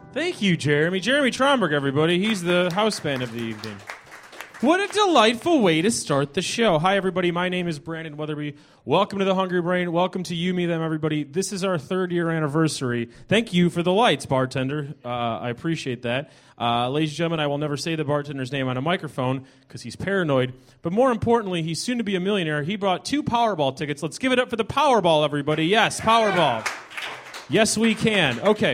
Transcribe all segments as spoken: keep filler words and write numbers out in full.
Thank you, Jeremy. Jeremy Tromberg, everybody. He's the house band of the evening. What a delightful way to start the show. Hi, everybody. My name is Brandon Weatherby. Welcome to the Hungry Brain. Welcome to You, Me, Them, everybody. This is our third year anniversary. Thank you for the lights, bartender. Uh, I appreciate that. Uh, ladies and gentlemen, I will never say the bartender's name on a microphone because he's paranoid. But more importantly, he's soon to be a millionaire. He brought two Powerball tickets. Let's give it up for the Powerball, everybody. Yes, Powerball. Yes, we can. Okay.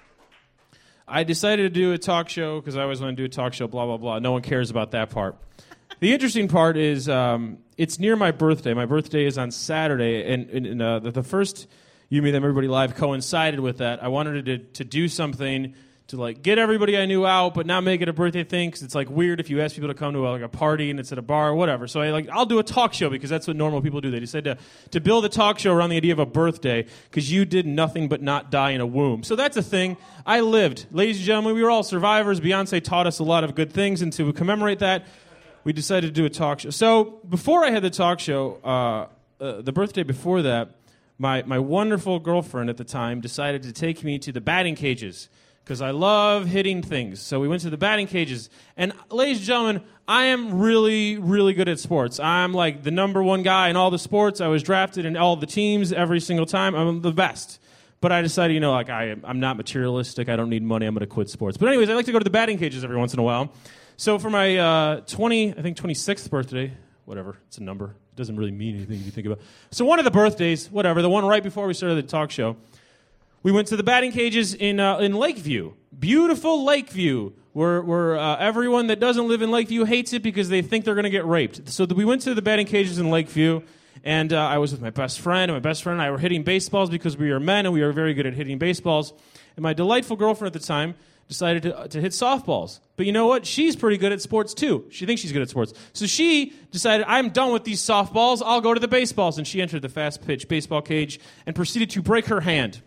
I decided to do a talk show because I always want to do a talk show, blah, blah, blah. No one cares about that part. The interesting part is um, it's near my birthday. My birthday is on Saturday, and, and, and uh, the, the first You, Me, Them, Everybody Live coincided with that. I wanted to, to do something to like get everybody I knew out, but not make it a birthday thing because it's like weird if you ask people to come to a, like a party and it's at a bar or whatever. So I like I'll do a talk show because that's what normal people do. They decided to to build a talk show around the idea of a birthday because you did nothing but not die in a womb. So that's a thing. I lived, ladies and gentlemen. We were all survivors. Beyonce taught us a lot of good things, and to commemorate that, we decided to do a talk show. So before I had the talk show, uh, uh, the birthday before that, my my wonderful girlfriend at the time decided to take me to the batting cages. Because I love hitting things. So we went to the batting cages. And ladies and gentlemen, I am really, really good at sports. I'm like the number one guy in all the sports. I was drafted in all the teams every single time. I'm the best. But I decided, you know, like I, I'm not materialistic. I don't need money. I'm going to quit sports. But anyways, I like to go to the batting cages every once in a while. So for my uh, twenty, I think twenty-sixth birthday, whatever, it's a number. It doesn't really mean anything if you think about it. So one of the birthdays, whatever, the one right before we started the talk show, we went to the batting cages in uh, in Lakeview, beautiful Lakeview, where where uh, everyone that doesn't live in Lakeview hates it because they think they're going to get raped. So we went to the batting cages in Lakeview, and uh, I was with my best friend, and my best friend and I were hitting baseballs because we are men and we are very good at hitting baseballs. And my delightful girlfriend at the time decided to, uh, to hit softballs. But you know what? She's pretty good at sports too. She thinks she's good at sports. So she decided, I'm done with these softballs. I'll go to the baseballs. And she entered the fast pitch baseball cage and proceeded to break her hand.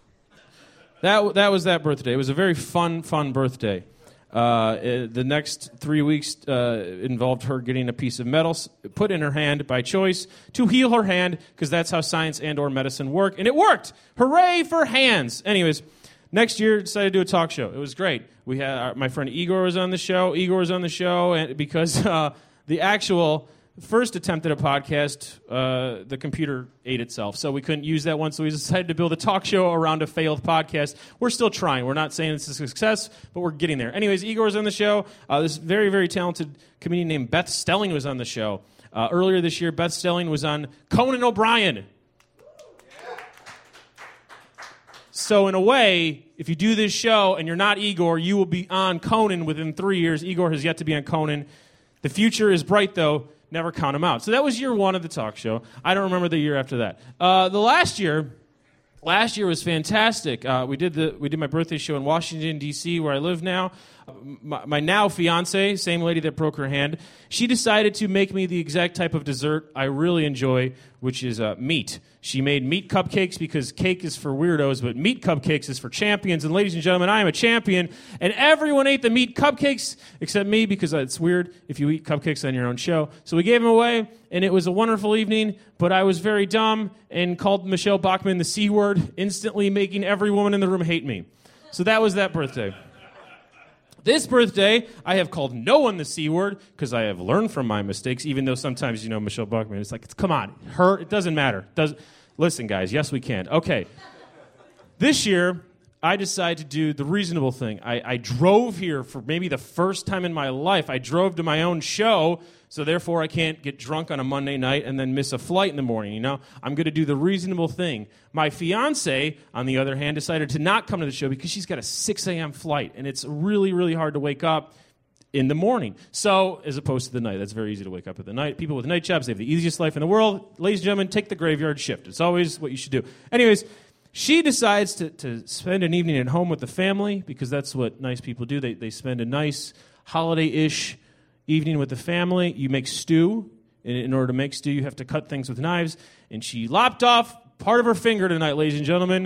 That that was that birthday. It was a very fun, fun birthday. Uh, it, the next three weeks uh, involved her getting a piece of metal put in her hand by choice to heal her hand, because that's how science and or medicine work. And it worked! Hooray for hands! Anyways, next year, decided to do a talk show. It was great. We had our, my friend Igor was on the show. Igor was on the show and because uh, the actual first attempt at a podcast, uh, the computer ate itself, so we couldn't use that one, so we decided to build a talk show around a failed podcast. We're still trying. We're not saying it's a success, but we're getting there. Anyways, Igor was on the show. Uh, this very, very talented comedian named Beth Stelling was on the show. Uh, earlier this year, Beth Stelling was on Conan O'Brien. So in a way, if you do this show and you're not Igor, you will be on Conan within three years. Igor has yet to be on Conan. The future is bright, though. Never count them out. So that was year one of the talk show. I don't remember the year after that. Uh, the last year, last year was fantastic. Uh, we did the we did my birthday show in Washington, D C, where I live now. Uh, my, my now fiance, same lady that broke her hand, she decided to make me the exact type of dessert I really enjoy, which is uh, meat. She made meat cupcakes because cake is for weirdos, but meat cupcakes is for champions. And ladies and gentlemen, I am a champion. And everyone ate the meat cupcakes except me, because it's weird if you eat cupcakes on your own show. So we gave them away, and it was a wonderful evening. But I was very dumb and called Michelle Bachmann the C word, instantly making every woman in the room hate me. So that was that birthday. This birthday, I have called no one the C word because I have learned from my mistakes, even though sometimes, you know, Michelle Bachmann, it's like, come on, her, it doesn't matter. Does, listen, guys, yes, we can. Okay. This year, I decided to do the reasonable thing. I, I drove here for maybe the first time in my life. I drove to my own show, so therefore I can't get drunk on a Monday night and then miss a flight in the morning, you know? I'm going to do the reasonable thing. My fiance, on the other hand, decided to not come to the show because she's got a six a.m. flight, and it's really, really hard to wake up in the morning. So, as opposed to the night, that's very easy to wake up at the night. People with night jobs, they have the easiest life in the world. Ladies and gentlemen, take the graveyard shift. It's always what you should do. Anyways, she decides to, to spend an evening at home with the family, because that's what nice people do. They, they spend a nice holiday-ish evening with the family. You make stew. In, in order to make stew, you have to cut things with knives. And she lopped off part of her finger tonight, ladies and gentlemen.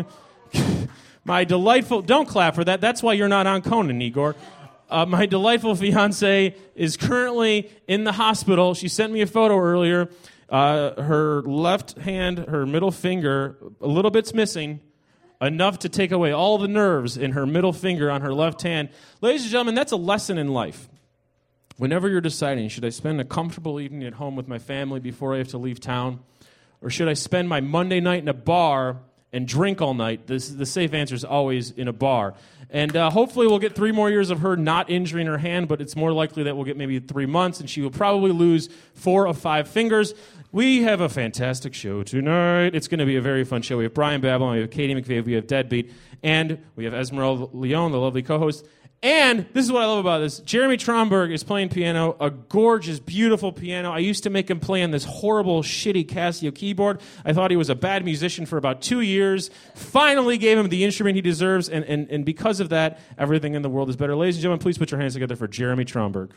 My delightful... Don't clap for that. That's why you're not on Conan, Igor. Uh, my delightful fiance is currently in the hospital. She sent me a photo earlier. Uh, her left hand, her middle finger, a little bit's missing. enough to take away all the nerves in her middle finger on her left hand. Ladies and gentlemen, that's a lesson in life. Whenever you're deciding, should I spend a comfortable evening at home with my family before I have to leave town, or should I spend my Monday night in a bar and drink all night? This, the safe answer is always in a bar. And uh, hopefully we'll get three more years of her not injuring her hand, but it's more likely that we'll get maybe three months, and she will probably lose four of five fingers. We have a fantastic show tonight. It's going to be a very fun show. We have Brian Babylon, we have Katie McVeigh, we have Deadbeat, and we have Esmeralda Leone, the lovely co-host. And this is what I love about this. Jeremy Tromberg is playing piano, a gorgeous, beautiful piano. I used to make him play on this horrible, shitty Casio keyboard. I thought he was a bad musician for about two years. Finally gave him the instrument he deserves, and, and, and because of that, everything in the world is better. Ladies and gentlemen, please put your hands together for Jeremy Tromberg.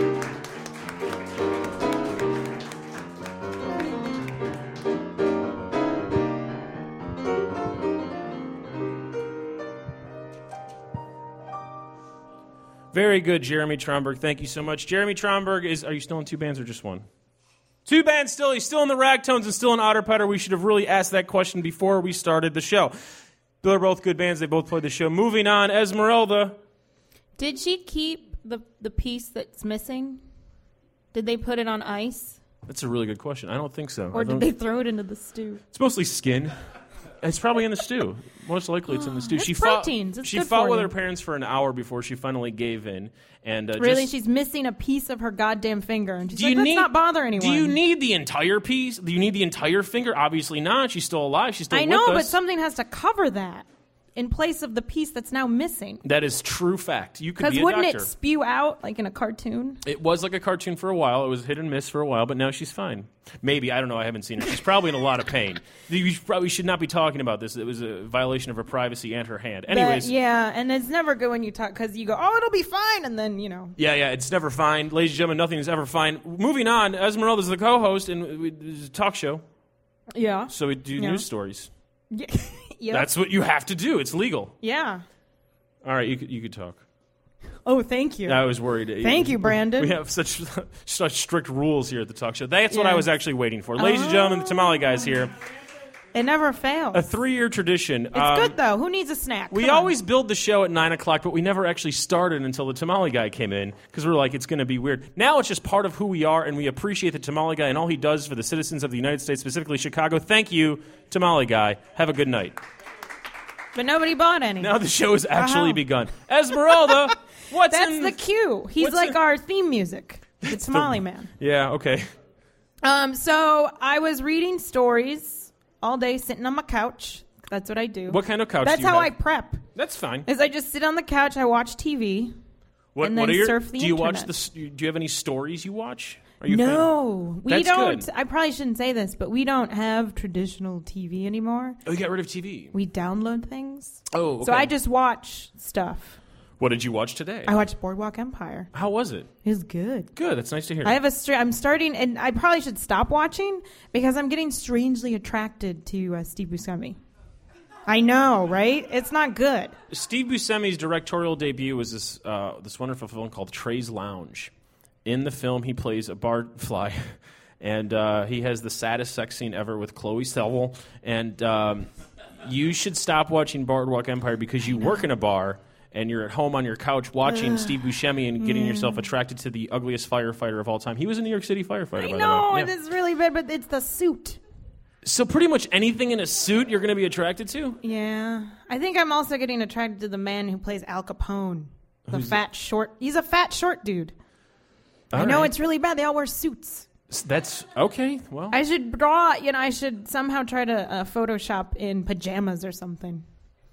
Very good, Jeremy Tromberg. Thank you so much. Jeremy Tromberg is, are you still in two bands or just one? Two bands still. He's still in the Ragtones and still in Otter Putter. We should have really asked that question before we started the show. They're both good bands. They both played the show. Moving on, Esmeralda. Did she keep the, the piece that's missing? Did they put it on ice? That's a really good question. I don't think so. Or did they throw it into the stew? It's mostly skin. It's probably in the stew. Most likely it's in the stew. It's she proteins. Fought, it's she good fought for with you. her parents for an hour before she finally gave in. And uh, Really? just, She's missing a piece of her goddamn finger. And she's do like, you let's need, not bother anyone. Do you need the entire piece? Do you need the entire finger? Obviously not. She's still alive. She's still I with know, us. but something has to cover that in place of the piece that's now missing. That is true fact. You could Because be a wouldn't doctor. it spew out like in a cartoon? It was like a cartoon for a while. It was hit and miss for a while, but now she's fine. Maybe. I don't know. I haven't seen her. She's probably in a lot of pain. We probably should not be talking about this. It was a violation of her privacy and her hand. Anyways. That, yeah, and it's never good when you talk because you go, oh, it'll be fine, and then, you know. Yeah, yeah, it's never fine. Ladies and gentlemen, nothing is ever fine. Moving on, Esmeralda's the co-host, and we, it's a talk show. Yeah. So we do Yeah. news stories. Yeah. Yep. That's what you have to do. It's legal. Yeah. All right, you could, you could talk. Oh, thank you. I was worried. Thank you, Brandon. We have such such strict rules here at the talk show. That's what Yeah. I was actually waiting for. Ladies and gentlemen, the Tamale Guy's here. It never fails. A three-year tradition. It's Um, good, though. Who needs a snack? We Come on. always build the show at nine o'clock, but we never actually started until the Tamale Guy came in because we were like, it's going to be weird. Now it's just part of who we are, and we appreciate the Tamale Guy and all he does for the citizens of the United States, specifically Chicago. Thank you, Tamale Guy. Have a good night. But nobody bought any. Now the show has actually Wow. begun. Esmeralda, what's That's in... the cue. He's what's like in- our theme music. The Tamale Man. Yeah, okay. Um, so I was reading stories all day, sitting on my couch. That's what I do. What kind of couch That's do you how have? I prep. That's fine. Is I just sit on the couch, I watch T V. What, and what then are your, surf the do you watch internet. the? s- Do you have any stories you watch? Are you a fan? No, we That's don't. good. I probably shouldn't say this, but we don't have traditional T V anymore. Oh, you got rid of T V. We download things. Oh, okay. So I just watch stuff. What did you watch today? I watched Boardwalk Empire. How was it? It was good. Good. That's nice to hear. I have a. Str- I'm starting, and I probably should stop watching because I'm getting strangely attracted to uh, Steve Buscemi. I know, right? It's not good. Steve Buscemi's directorial debut was this uh, this wonderful film called Trey's Lounge. In the film, he plays a barfly, and uh, he has the saddest sex scene ever with Chloe Seville. And um, you should stop watching Boardwalk Empire because you work in a bar and you're at home on your couch watching Steve Buscemi and getting yourself attracted to the ugliest firefighter of all time. He was a New York City firefighter, I by know, the way. it Yeah. is really bad, but it's the suit. So pretty much anything in a suit you're going to be attracted to? Yeah. I think I'm also getting attracted to the man who plays Al Capone. The Who's fat, short. He's a fat, short dude. I All know right. it's really bad. They all wear suits. That's okay. Well, I should draw, you know, I should somehow try to uh, Photoshop in pajamas or something.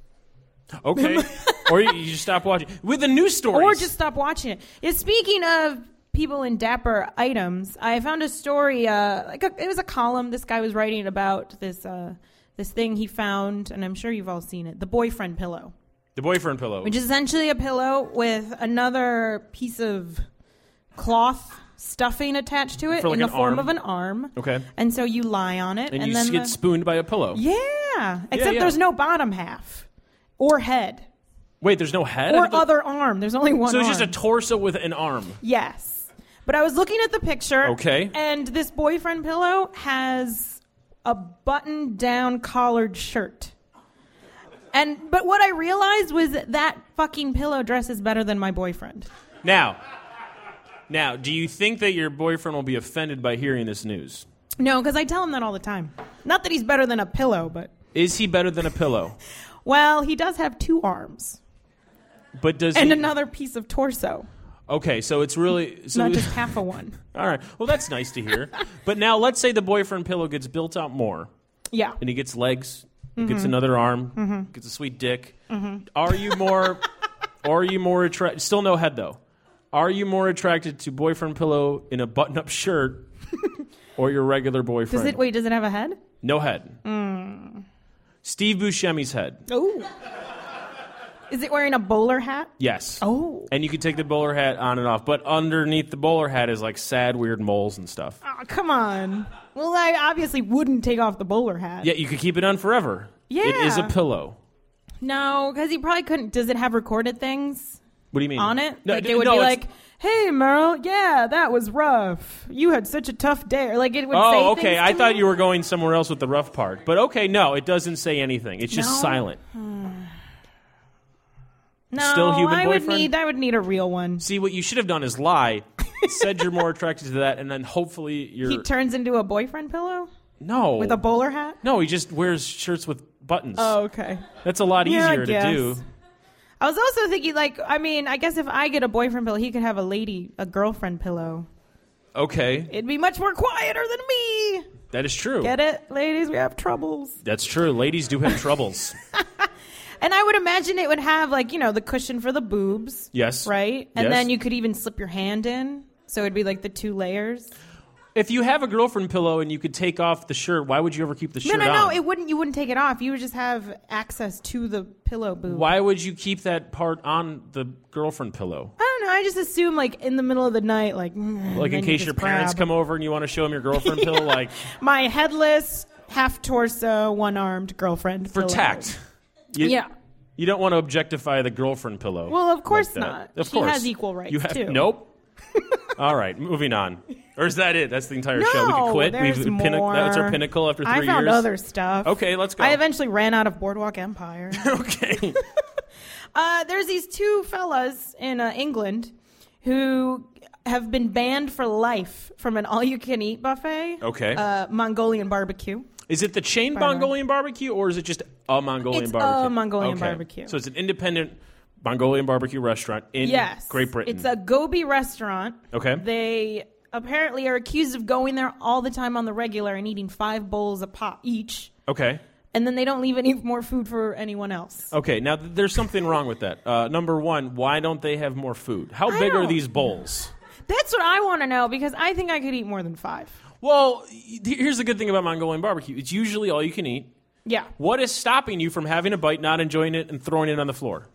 okay. Or you, you just stop watching. With the news stories. Or just stop watching it. Yeah, speaking of people in dapper items, I found a story, uh, like a, it was a column this guy was writing about this uh, this thing he found, and I'm sure you've all seen it, the boyfriend pillow. The boyfriend pillow. Which is essentially a pillow with another piece of cloth stuffing attached to it For like in the an form arm? of an arm. Okay. And so you lie on it. And, And, you then s- get the- spooned by a pillow. Yeah. Except yeah. there's no bottom half. Or head. Wait, there's no head? I Or thought the- other arm. There's only one So it's arm. just a torso with an arm. Yes. But I was looking at the picture. Okay. And this boyfriend pillow has a button-down collared shirt. And but what I realized was that, that fucking pillow dress is better than my boyfriend. Now, now, do you think that your boyfriend will be offended by hearing this news? No, because I tell him that all the time. Not that he's better than a pillow, but... Is he better than a pillow? Well, he does have two arms. But does And he... another piece of torso. Okay, so it's really... So Not just half a one. All right. Well, that's nice to hear. But now let's say the boyfriend pillow gets built out more. Yeah. And he gets legs, Mm-hmm. gets another arm, Mm-hmm. gets a sweet dick. Mm-hmm. Are you more... are you more attracted... Still no head, though. Are you more attracted to boyfriend pillow in a button-up shirt or your regular boyfriend? Does it... Wait, does it have a head? No head. Mm. Steve Buscemi's head. Oh. Is it wearing a bowler hat? Yes. Oh. And you can take the bowler hat on and off, but underneath the bowler hat is like sad, weird moles and stuff. Oh, come on. Well, I obviously wouldn't take off the bowler hat. Yeah, you could keep it on forever. Yeah. It is a pillow. No, because he probably couldn't. Does it have recorded things What do you mean? on it? No, like d- it would no, be it's- like, "Hey, Merle, yeah, that was rough. You had such a tough day." Or like it would say Oh, things okay. to I thought me. you were going somewhere else with the rough part. But okay, no, it doesn't say anything. It's just No? silent. No, Still human I would boyfriend? need. I would need a real one. See, what you should have done is lie, said you're more attracted to that, and then hopefully you're... He turns into a boyfriend pillow no. with a bowler hat. No, he just wears shirts with buttons. Oh, okay. That's a lot Yeah, I easier to guess. do. I was also thinking, like, I mean, I guess if I get a boyfriend pillow, he could have a lady, a girlfriend pillow. Okay. It'd be much more quieter than me. That is true. Get it, ladies? We have troubles. That's true. Ladies do have troubles. And I would imagine it would have, like, you know, the cushion for the boobs. Yes. Right? And Yes. then you could even slip your hand in. So it'd be like the two layers. If you have a girlfriend pillow and you could take off the shirt, why would you ever keep the No, shirt no, on? no. It wouldn't. You wouldn't take it off. You would just have access to the pillow boob. Why would you keep that part on the girlfriend pillow? I don't know. I just assume, like, in the middle of the night, like, mm, Like in then you case your just parents grab come over and you want to show them your girlfriend pillow, like my headless, half torso, one armed girlfriend for pillow. tact. You, Yeah. You don't want to objectify the girlfriend pillow. Well, of course like that. not. Of She course. has equal rights, you have, too. Nope. All right, moving on. Or is that it? That's the entire show. We No, can quit. there's We've pinna- more. That's our pinnacle after three I found years. other stuff. Okay, let's go. I eventually ran out of Boardwalk Empire. okay. Uh, there's these two fellas in uh, England who have been banned for life from an all-you-can-eat buffet. Okay. Uh, Mongolian barbecue. Is it the chain By Mongolian barbecue, or is it just a Mongolian It's a barbecue? Mongolian Okay. barbecue. So it's an independent Mongolian barbecue restaurant in Yes. Great Britain. It's a Gobi restaurant. Okay. They apparently are accused of going there all the time on the regular and eating five bowls a pop each. Okay. And then they don't leave any more food for anyone else. Okay. Now th- there's something wrong with that. Uh, number one, why don't they have more food? How I big are don't- these bowls? That's what I want to know because I think I could eat more than five. Well, y- here's the good thing about Mongolian barbecue. It's usually all you can eat. Yeah. What is stopping you from having a bite, not enjoying it, and throwing it on the floor?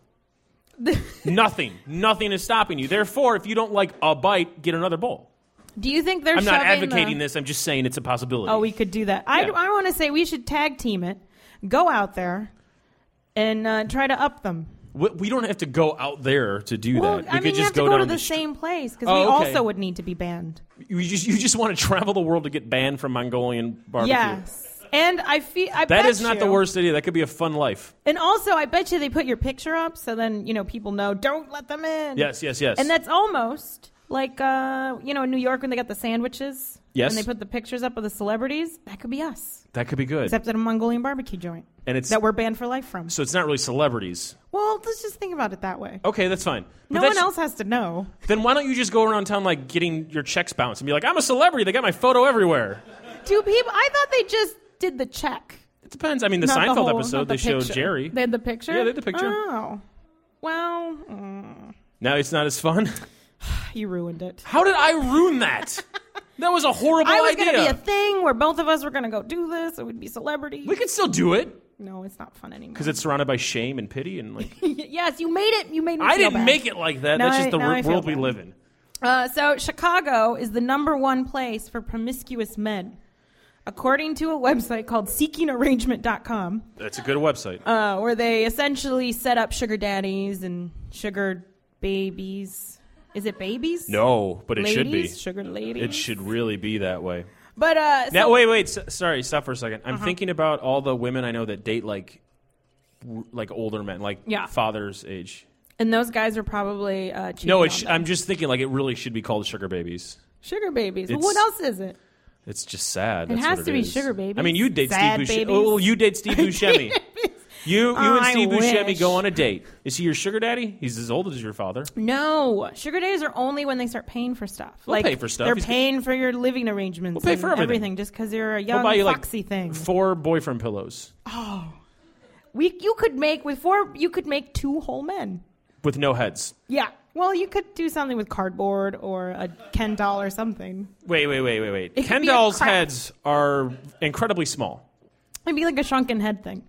Nothing. Nothing is stopping you. Therefore, if you don't like a bite, get another bowl. Do you think they're I'm not shoving advocating the... this. I'm just saying it's a possibility. Oh, we could do that. I, Yeah. I want to say we should tag team it, go out there, and uh, try to up them. We, we don't have to go out there to do Well, that. We I could mean, you just have to go go down to the str- same place because Oh, we okay. also would need to be banned. You just you just want to travel the world to get banned from Mongolian barbecue. Yes, and I feel I That bet is not you, the worst idea. That could be a fun life. And also, I bet you they put your picture up so then you know people know don't let them in. Yes, yes, yes. And that's almost like uh, you know in New York when they got the sandwiches. Yes. And they put the pictures up of the celebrities. That could be us, that could be good. except at a Mongolian barbecue joint and it's that we're banned for life from. so it's not really celebrities. Well, let's just think about it that way. Okay, that's fine. But No that's, one else has to know. Then why don't you just go around town like getting your checks bounced and be like, I'm a celebrity. They got my photo everywhere. Do people? I thought they just did the check. It depends. I mean, the Not Seinfeld whole- episode not the they showed picture. Jerry. They had the picture. Yeah, they had the picture. Oh, well, mm, Now it's not as fun. you ruined it. How did I ruin that? That was a horrible I was idea. going to be a thing where both of us were going to go do this. It would be celebrity. we could still do it No, it's not fun anymore. because it's surrounded by shame and pity and like. yes, you made it. You made me. I feel didn't bad. make it like that. Now That's just I- the now I r- feel world we bad. live in. Uh, so Chicago is the number one place for promiscuous men, according to a website called seeking arrangement dot com, That's a good website. uh, where they essentially set up sugar daddies and sugar babies. Is it babies? No, but it ladies? should be. Sugar ladies. It should really be that way. But uh, so, Now, wait, wait. S- sorry, stop for a second. I'm Uh-huh. thinking about all the women I know that date like like older men, like Yeah. father's age. And those guys are probably uh, cheating No, on it sh- them. I'm just thinking like it really should be called sugar babies. Sugar babies. Well, It's- what else is it? It's just sad. It That's has what to it be is. sugar babies. I mean, you date Sad Steve Buscemi. babies. Oh, you date Steve Buscemi. You, you Oh, and I Steve Buscemi wish. go on a date. Is he your sugar daddy? He's as old as your father. No, sugar daddies are only when they start paying for stuff. We'll like pay for stuff. They're He's- paying for your living arrangements. We'll pay and for everything. just because you're a We'll young buy you like foxy thing. four boyfriend pillows We you could make with four. You could make two whole men. with no heads. Yeah. Well, you could do something with cardboard or a Ken doll or something. Wait, wait, wait, wait, wait. It could Ken be a dolls' craft. heads are incredibly small. It'd be like a shrunken head thing.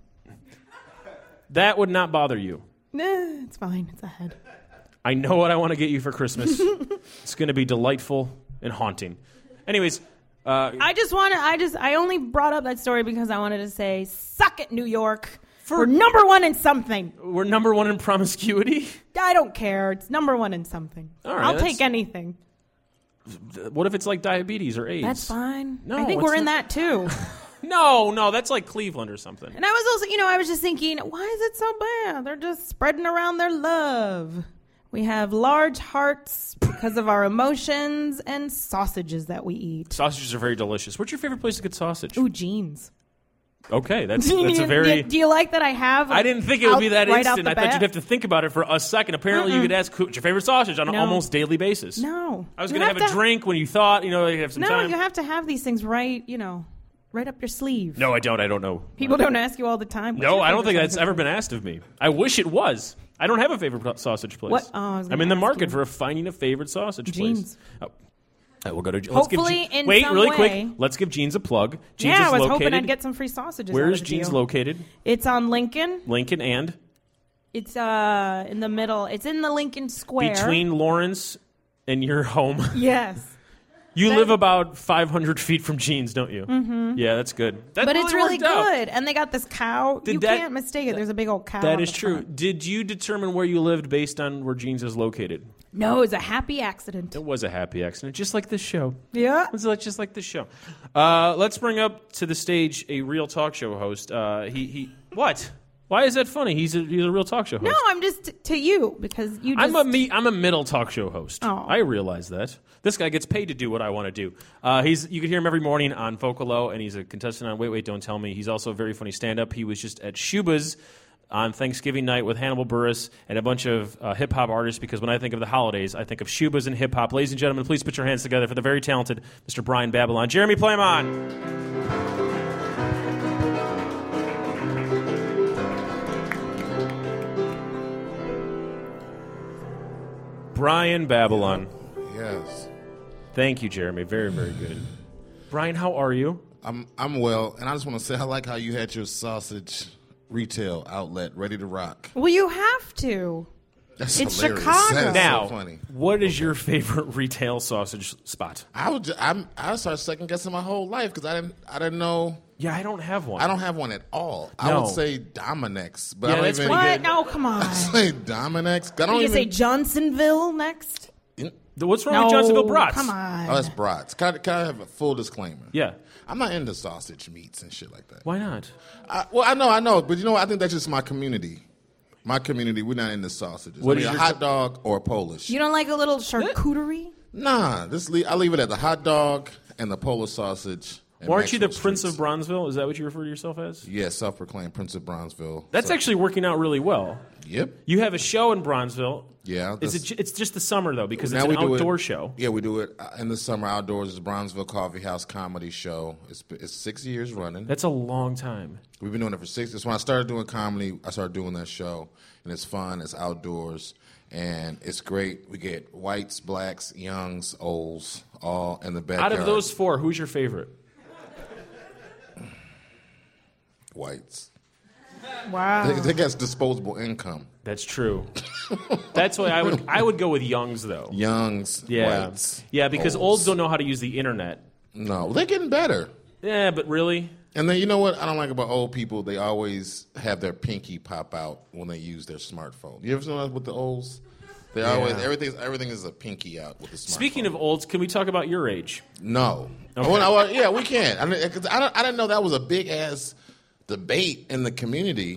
That would not bother you. Nah, it's fine. It's a head. I know what I want to get you for Christmas. It's going to be delightful and haunting. Anyways, uh, I just want to. I just. I only brought up that story because I wanted to say, "Suck it, New York." For- We're number one in something. we're number one in promiscuity. I don't care. It's number one in something. All right, I'll that's- take anything. What if it's like diabetes or AIDS? That's fine. No, I think it's we're in not- that too. No, no, that's like Cleveland or something. And I was also, you know, I was just thinking, why is it so bad? They're just spreading around their love. We have large hearts because of our emotions and sausages that we eat. Sausages are very delicious. What's your favorite place to get sausage? Ooh, jeans. Okay, that's Do you- that's a very. Do you like that I have? I didn't think it would be that out- right out instant. the I thought bat? you'd have to think about it for a second. Apparently, you could ask what's your favorite sausage on an No. almost daily basis. No. I was You going to have a to- drink when you thought, you know, you have some No, time. you have to have these things right, you know, right up your sleeve. No, I don't. I don't know. People don't ask you all the time. what's No, your I don't favorite think that's sausage? ever been asked of me. I wish it was. I don't have a favorite sausage place. What? Oh, I was gonna I'm in the ask market you. for finding a favorite sausage Jeans. place. Oh. Uh, we'll go to. Let's give Hopefully Je- in wait, some really way- quick. Let's give Jeans a plug. Jeans Yeah, is I was located. hoping I'd get some free sausages. Where out is of Jeans you. located? It's on Lincoln. Lincoln and It's uh in the middle. It's in the Lincoln Square. between Lawrence and your home. Yes. You That- live about five hundred feet from Jeans, don't you? Mm-hmm. Yeah, that's good. That But it's really worked out. good. And they got this cow. Did you that- can't mistake it. There's a big old cow. That on is the true. front. Did you determine where you lived based on where Jeans is located? No, it's a happy accident. It was a happy accident, just like this show. Yeah. It was like- just like this show. Uh, let's bring up to the stage a real talk show host. Uh, he he. What? Why is that funny? He's a he's a real talk show host. No, I'm just t- to you because you just. I'm a me. I'm a middle talk show host. Oh. I realize that. This guy gets paid to do what I want to do. Uh, he's you can hear him every morning on Vocalo, and he's a contestant on Wait Wait Don't Tell Me. He's also a very funny stand-up. He was just at Shuba's on Thanksgiving night with Hannibal Buress and a bunch of uh, hip hop artists. Because when I think of the holidays, I think of Shuba's and hip hop. Ladies and gentlemen, please put your hands together for the very talented Mister Brian Babylon. Jeremy, play him on. Brian Babylon. Yes. Thank you, Jeremy. Very, very good. Brian, how are you? I'm I'm well, and I just want to say I like how you had your sausage retail outlet ready to rock. Well, you have to. That's It's hilarious. Chicago. That's Now, so funny. what is your favorite retail sausage spot? I would ju- I'm I started second guessing my whole life because I didn't I didn't know Yeah, I don't have one. I don't have one at all. I No. would say Dominex, but Yeah, I don't that's even pretty What? good. No, come on. say Dominex. I don't You even say Johnsonville next? What's wrong No, with Johnsonville Brats? come on. Oh, that's brats. Can I, can I have a full disclaimer? Yeah. I'm not into sausage meats and shit like that. Why not? I, well, I know, I know, but you know what? I think that's just my community. My community, we're not into sausages. What I is mean, a your hot co- dog or a Polish. You don't like a little charcuterie? Nah, this leave, I leave it at the hot dog and the Polish sausage. and Well, aren't you the Maxwell Prince Streets. of Bronzeville? Is that what you refer to yourself as? Yeah, self-proclaimed Prince of Bronzeville. That's So- actually working out really well. Yep. You have a show in Bronzeville. Yeah. Is that's- it? ju- It's just the summer though, because now it's an we do outdoor it, show. Yeah, we do it uh, in the summer outdoors. It's Bronzeville Coffee House Comedy Show. It's, it's six years running. That's a long time. We've been doing it for six. It's when I started doing comedy, I started doing that show, and it's fun. It's outdoors, and it's great. We get whites, blacks, youngs, olds, all in the backyard. Out of those four, who's your favorite? whites, Wow. they, they got disposable income. That's true. That's why I would I would go with youngs though. Youngs, Yeah, whites, yeah, because olds. olds don't know how to use the internet. No, they're getting better. Yeah, but really, And then you know what I don't like about old people? They always have their pinky pop out when they use their smartphone. You ever notice with the olds? They always everything everything is a pinky out with the smartphone. speaking of olds, can we talk about your age? no, Okay. Well, I- well, yeah, we can. I, mean, 'cause I, don't, I didn't know that was a big ass debate in the community.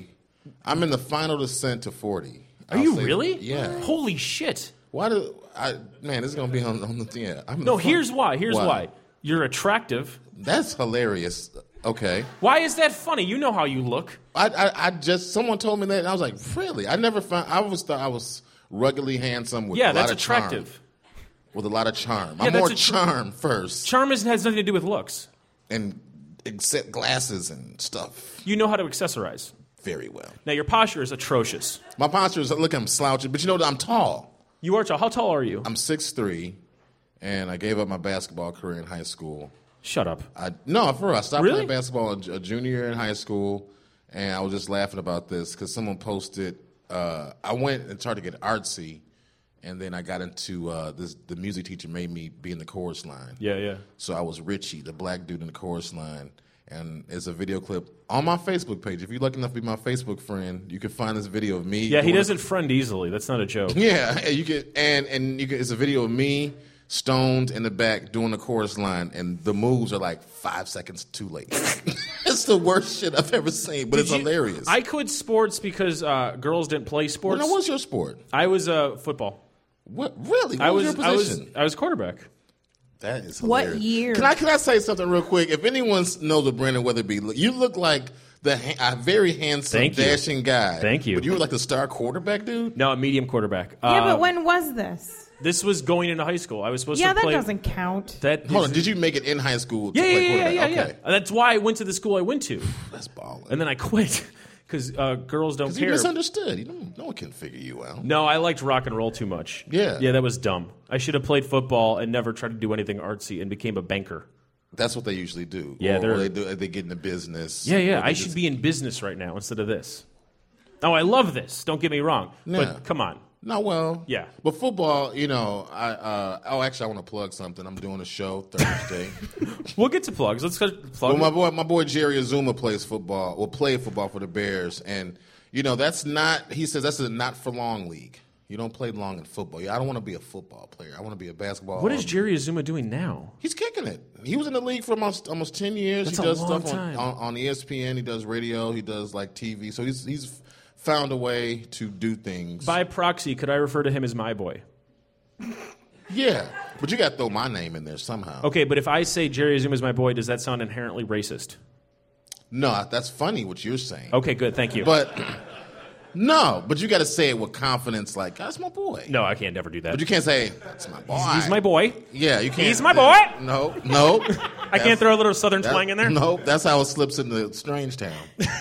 I'm in the final descent to forty. Are I'll you say- really? Yeah. Holy shit. Why do I? Man, this is gonna be on, on the yeah. I'm in No, the fin- here's why. Here's Why? why. You're attractive. That's hilarious. Okay. Why is that funny? You know how you look. I, I I just someone told me that and I was like, really? I never found. I always thought I was ruggedly handsome with Yeah, a lot that's of charm. attractive. With a lot of charm. Yeah, I'm that's more a tr- charm first, Charm is, has nothing to do with looks. and except glasses and stuff You know how to accessorize. very well. Now, your posture is atrocious. My posture is look. I'm slouching, but you know what? I'm tall. You are tall. How tall are you? I'm six three, and I gave up my basketball career in high school. Shut up. I no, for real. I stopped Really? playing basketball a, a junior year in high school, and I was just laughing about this because someone posted. Uh, I went and tried to get artsy, and then I got into uh, this. The music teacher made me be in the chorus line. Yeah, yeah. So I was Richie, the black dude in the chorus line, and it's a video clip on my Facebook page. If you're lucky enough to be my Facebook friend, you can find this video of me. Yeah, he doing- doesn't friend easily. That's not a joke. Yeah, and you can, and and you can. It's a video of me stoned in the back doing the chorus line, and the moves are like five seconds too late. It's the worst shit I've ever seen, but Did it's you- hilarious. I quit sports because uh, girls didn't play well, sports. now, what's your sport? I was uh, football. What really? What I was, was, your I was, position? I was quarterback. That is What hilarious. year? Can I can I say something real quick? If anyone knows what Brandon Weatherby, look, you look like the ha- a very handsome, Thank you. dashing guy. Thank you. But you were like the star quarterback dude. No, a medium quarterback. Yeah, Uh, but when was this? This was going into high school. I was supposed Yeah, to that play. doesn't count. That Hold on, did you make it in high school to Yeah, play yeah, yeah, yeah, quarterback? yeah, okay. yeah. That's why I went to the school I went to, That's balling. and then I quit because uh, girls don't Because you care. misunderstood. You don't, no one can figure you out. No, I liked rock and roll too much. Yeah. yeah, that was dumb. I should have played football and never tried to do anything artsy and became a banker. That's what they usually do. Yeah, or, they're- or they do. They get into business. Yeah, yeah. Or they I just- should be in business right now instead of this. Oh, I love this. Don't get me wrong, Yeah. but come on. No, well, Yeah. But football, you know, I. Uh, oh, actually, I want to plug something. I'm doing a show Thursday. We'll get to plugs. Let's go plug. Well, my boy, my boy Jerry Azuma plays football. Will play football for the Bears, and you know that's not. He says that's a not for long league. You don't play long in football. I don't want to be a football player. I want to be a basketball. what is Jerry Azuma doing now? He's kicking it. He was in the league for almost almost ten years. That's he a does long stuff on, time. on, on E S P N. He does radio. He does like T V. So he's he's found a way to do things. By proxy, could I refer to him as my boy? Yeah, but you got to throw my name in there somehow. Okay, but if I say Jerry Azuma is my boy, does that sound inherently racist? No, that's funny what you're saying. Okay, good. Thank you. But no, but you got to say it with confidence, like that's my boy. no, I can't never do that. But you can't say that's my boy. He's my boy. Yeah, you can't. He's my boy. No, no. I can't throw a little southern twang in there. Nope, that's how it slips into Strange Town.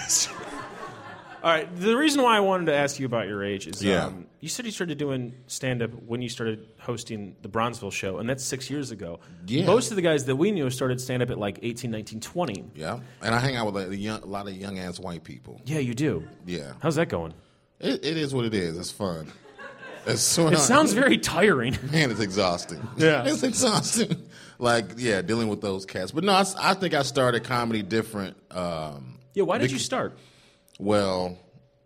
All right. The reason why I wanted to ask you about your age is Yeah. um, you said you started doing stand up when you started hosting the Bronzeville show, and that's six years ago. Yeah. Most of the guys that we knew started stand up at like eighteen, nineteen, twenty. Yeah, and I hang out with a, young, a lot of young ass white people. Yeah, you do. Yeah, How's that going? it, it is what it is. It's fun. It's sort It sounds very tiring. man, it's exhausting. Yeah. it's exhausting. Like yeah, dealing with those cats. But no, I, I think I started comedy different. Um, Yeah, why did bec- you start? Well,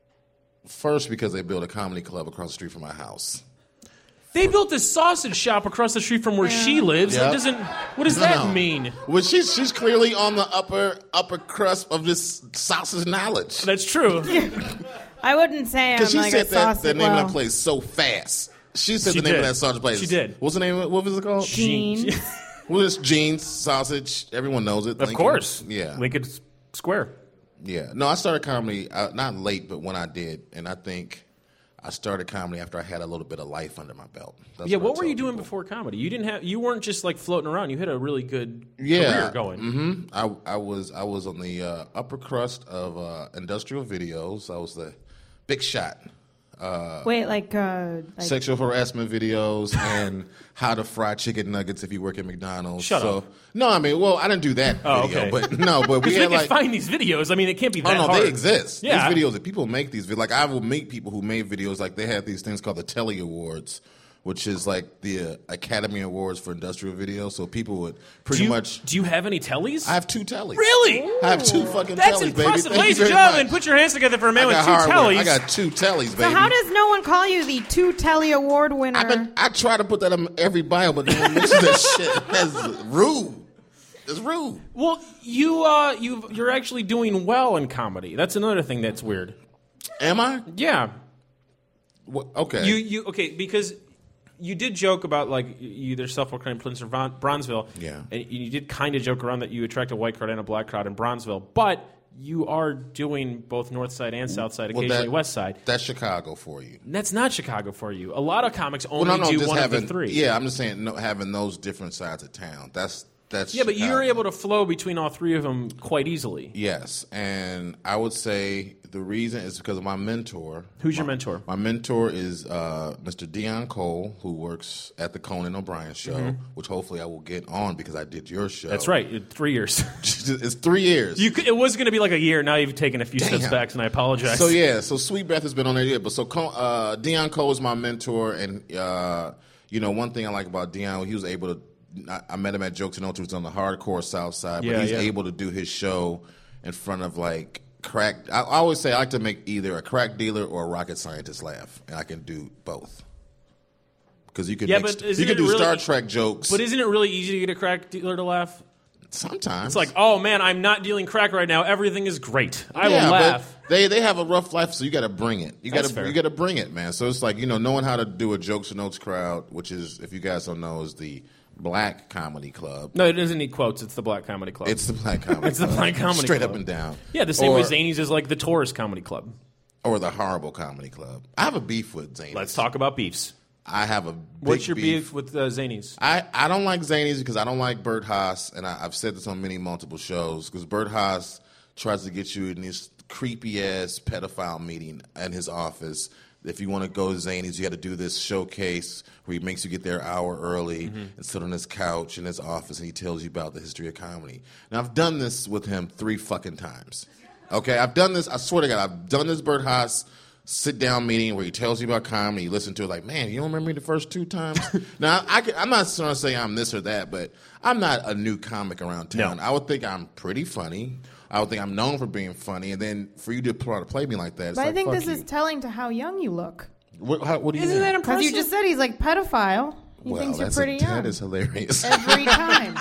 first because they built a comedy club across the street from my house. They built a sausage shop across the street from where she lives. Yeah. That doesn't. What does No, that no. mean? Well, she's she's clearly on the upper upper crust of this sausage knowledge. That's true. I wouldn't say I'm Because she like said a that sausage. the name well, of that place so fast. She said She the name did. of that sausage place. She did. What's the name? Of, what was it called? Jeans. Well, it's Jeans sausage. Everyone knows it. Of Lincoln. course. Yeah. Lincoln Square. Yeah. No, I started comedy uh, not late, but when I did, and I think I started comedy after I had a little bit of life under my belt. That's Yeah, I what were tell you doing people. before comedy? You didn't have. You weren't just like floating around. You had a really good Yeah. career going. hmm I I was I was on the uh, upper crust of uh, industrial videos. I was the big shot. Uh, Wait, like, uh, like sexual harassment videos and how to fry chicken nuggets if you work at McDonald's. Shut so, up. No, I mean, well, I didn't do that Oh, video, okay. but no, but we Because we had can like. find these videos. I mean, it can't be Oh that no, hard. they exist. Yeah. These videos that people make these videos. Like I will meet people who made videos. Like they have these things called the Telly Awards, which is like the uh, Academy Awards for industrial videos. So people would pretty Do you, much. do you have any tellies? I have two tellies. Really? I have two fucking That's tellies, impressive. baby. Thank Ladies you and very gentlemen, much. put your hands together for a man I with got two hardware. tellies. I got two tellies, baby. So how does no one call you the two Telly Award winner? I've been, I try to put that in every bio, but no one mentions that shit. That's rude. It's rude. Well, you uh, you you're actually doing well in comedy. That's another thing that's weird. Am I? Yeah. What, okay. You you okay because you did joke about like you either self-proclaimed Prince of Bron- Bronzeville. Yeah. And you did kind of joke around that you attract a white crowd and a black crowd in Bronzeville, but you are doing both North Side and South Side, Well, occasionally that- West Side. That's Chicago for you. And that's not Chicago for you. A lot of comics only Well, no, no, do just one having, of the three. Yeah, I'm just saying no, having those different sides of town. That's that's Yeah, but Chicago. you're able to flow between all three of them quite easily. Yes, and I would say the reason is because of my mentor. Who's your My- mentor? My mentor is uh, Mister Dion Cole, who works at the Conan O'Brien show, Mm-hmm. which hopefully I will get on because I did your show. That's right. in Three years. It's three years. you could, it was going to be like a year. Now you've taken a few steps Damn. back, and I apologize. So yeah, so Sweet Breath has been on there, yeah. But so uh, Dion Cole is my mentor, and uh, you know one thing I like about Dion, he was able to. I, I met him at Jokes and Notes, was on the hardcore South Side, Yeah, but he's yeah. able to do his show in front of like crack. I, I always say I like to make either a crack dealer or a rocket scientist laugh, and I can do both. Because you can, Yeah, make, but you isn't can it do really- Star Trek jokes. But isn't it really easy to get a crack dealer to laugh? Sometimes It's like, oh man, I'm not dealing crack right now. Everything is great. I yeah, will laugh. But they they have a rough life, so you got to bring it. You got That's to fair. you got to bring it, man. So it's like you know knowing how to do a Jokes and Notes crowd, which is if you guys don't know, is the Black Comedy Club. No, it doesn't need quotes. It's the Black Comedy Club. It's the Black Comedy. It's the Club. Black Comedy straight Club. up and down. yeah, the same or, way Zanies is like the Taurus Comedy Club. or the Horrible Comedy Club. I have a beef with Zanies. Let's talk about beefs. I have a big What's your beef. beef with uh, Zanies? I, I don't like Zanies because I don't like Bert Haas, and I, I've said this on many multiple shows, because Bert Haas tries to get you in this creepy-ass pedophile meeting in his office. If you want to go to Zanies, you got to do this showcase where he makes you get there an hour early Mm-hmm. and sit on his couch in his office, and he tells you about the history of comedy. Now, I've done this with him three fucking times. Okay? I've done this, I swear to God, I've done this Bert Haas sit-down meeting where he tells you about comedy. You listen to it like, man, you don't remember me the first two times? Now, I, I, I'm not trying to say I'm this or that, but I'm not a new comic around town. No. I would think I'm pretty funny. I would think I'm known for being funny, and then for you to try to play me like that, it's But like, I think fuck this you. is telling to how young you look. What, how, what do you Isn't mean? that Because impressive? you just said he's like pedophile. He well, thinks you're that's pretty a, young. that is hilarious. Every time.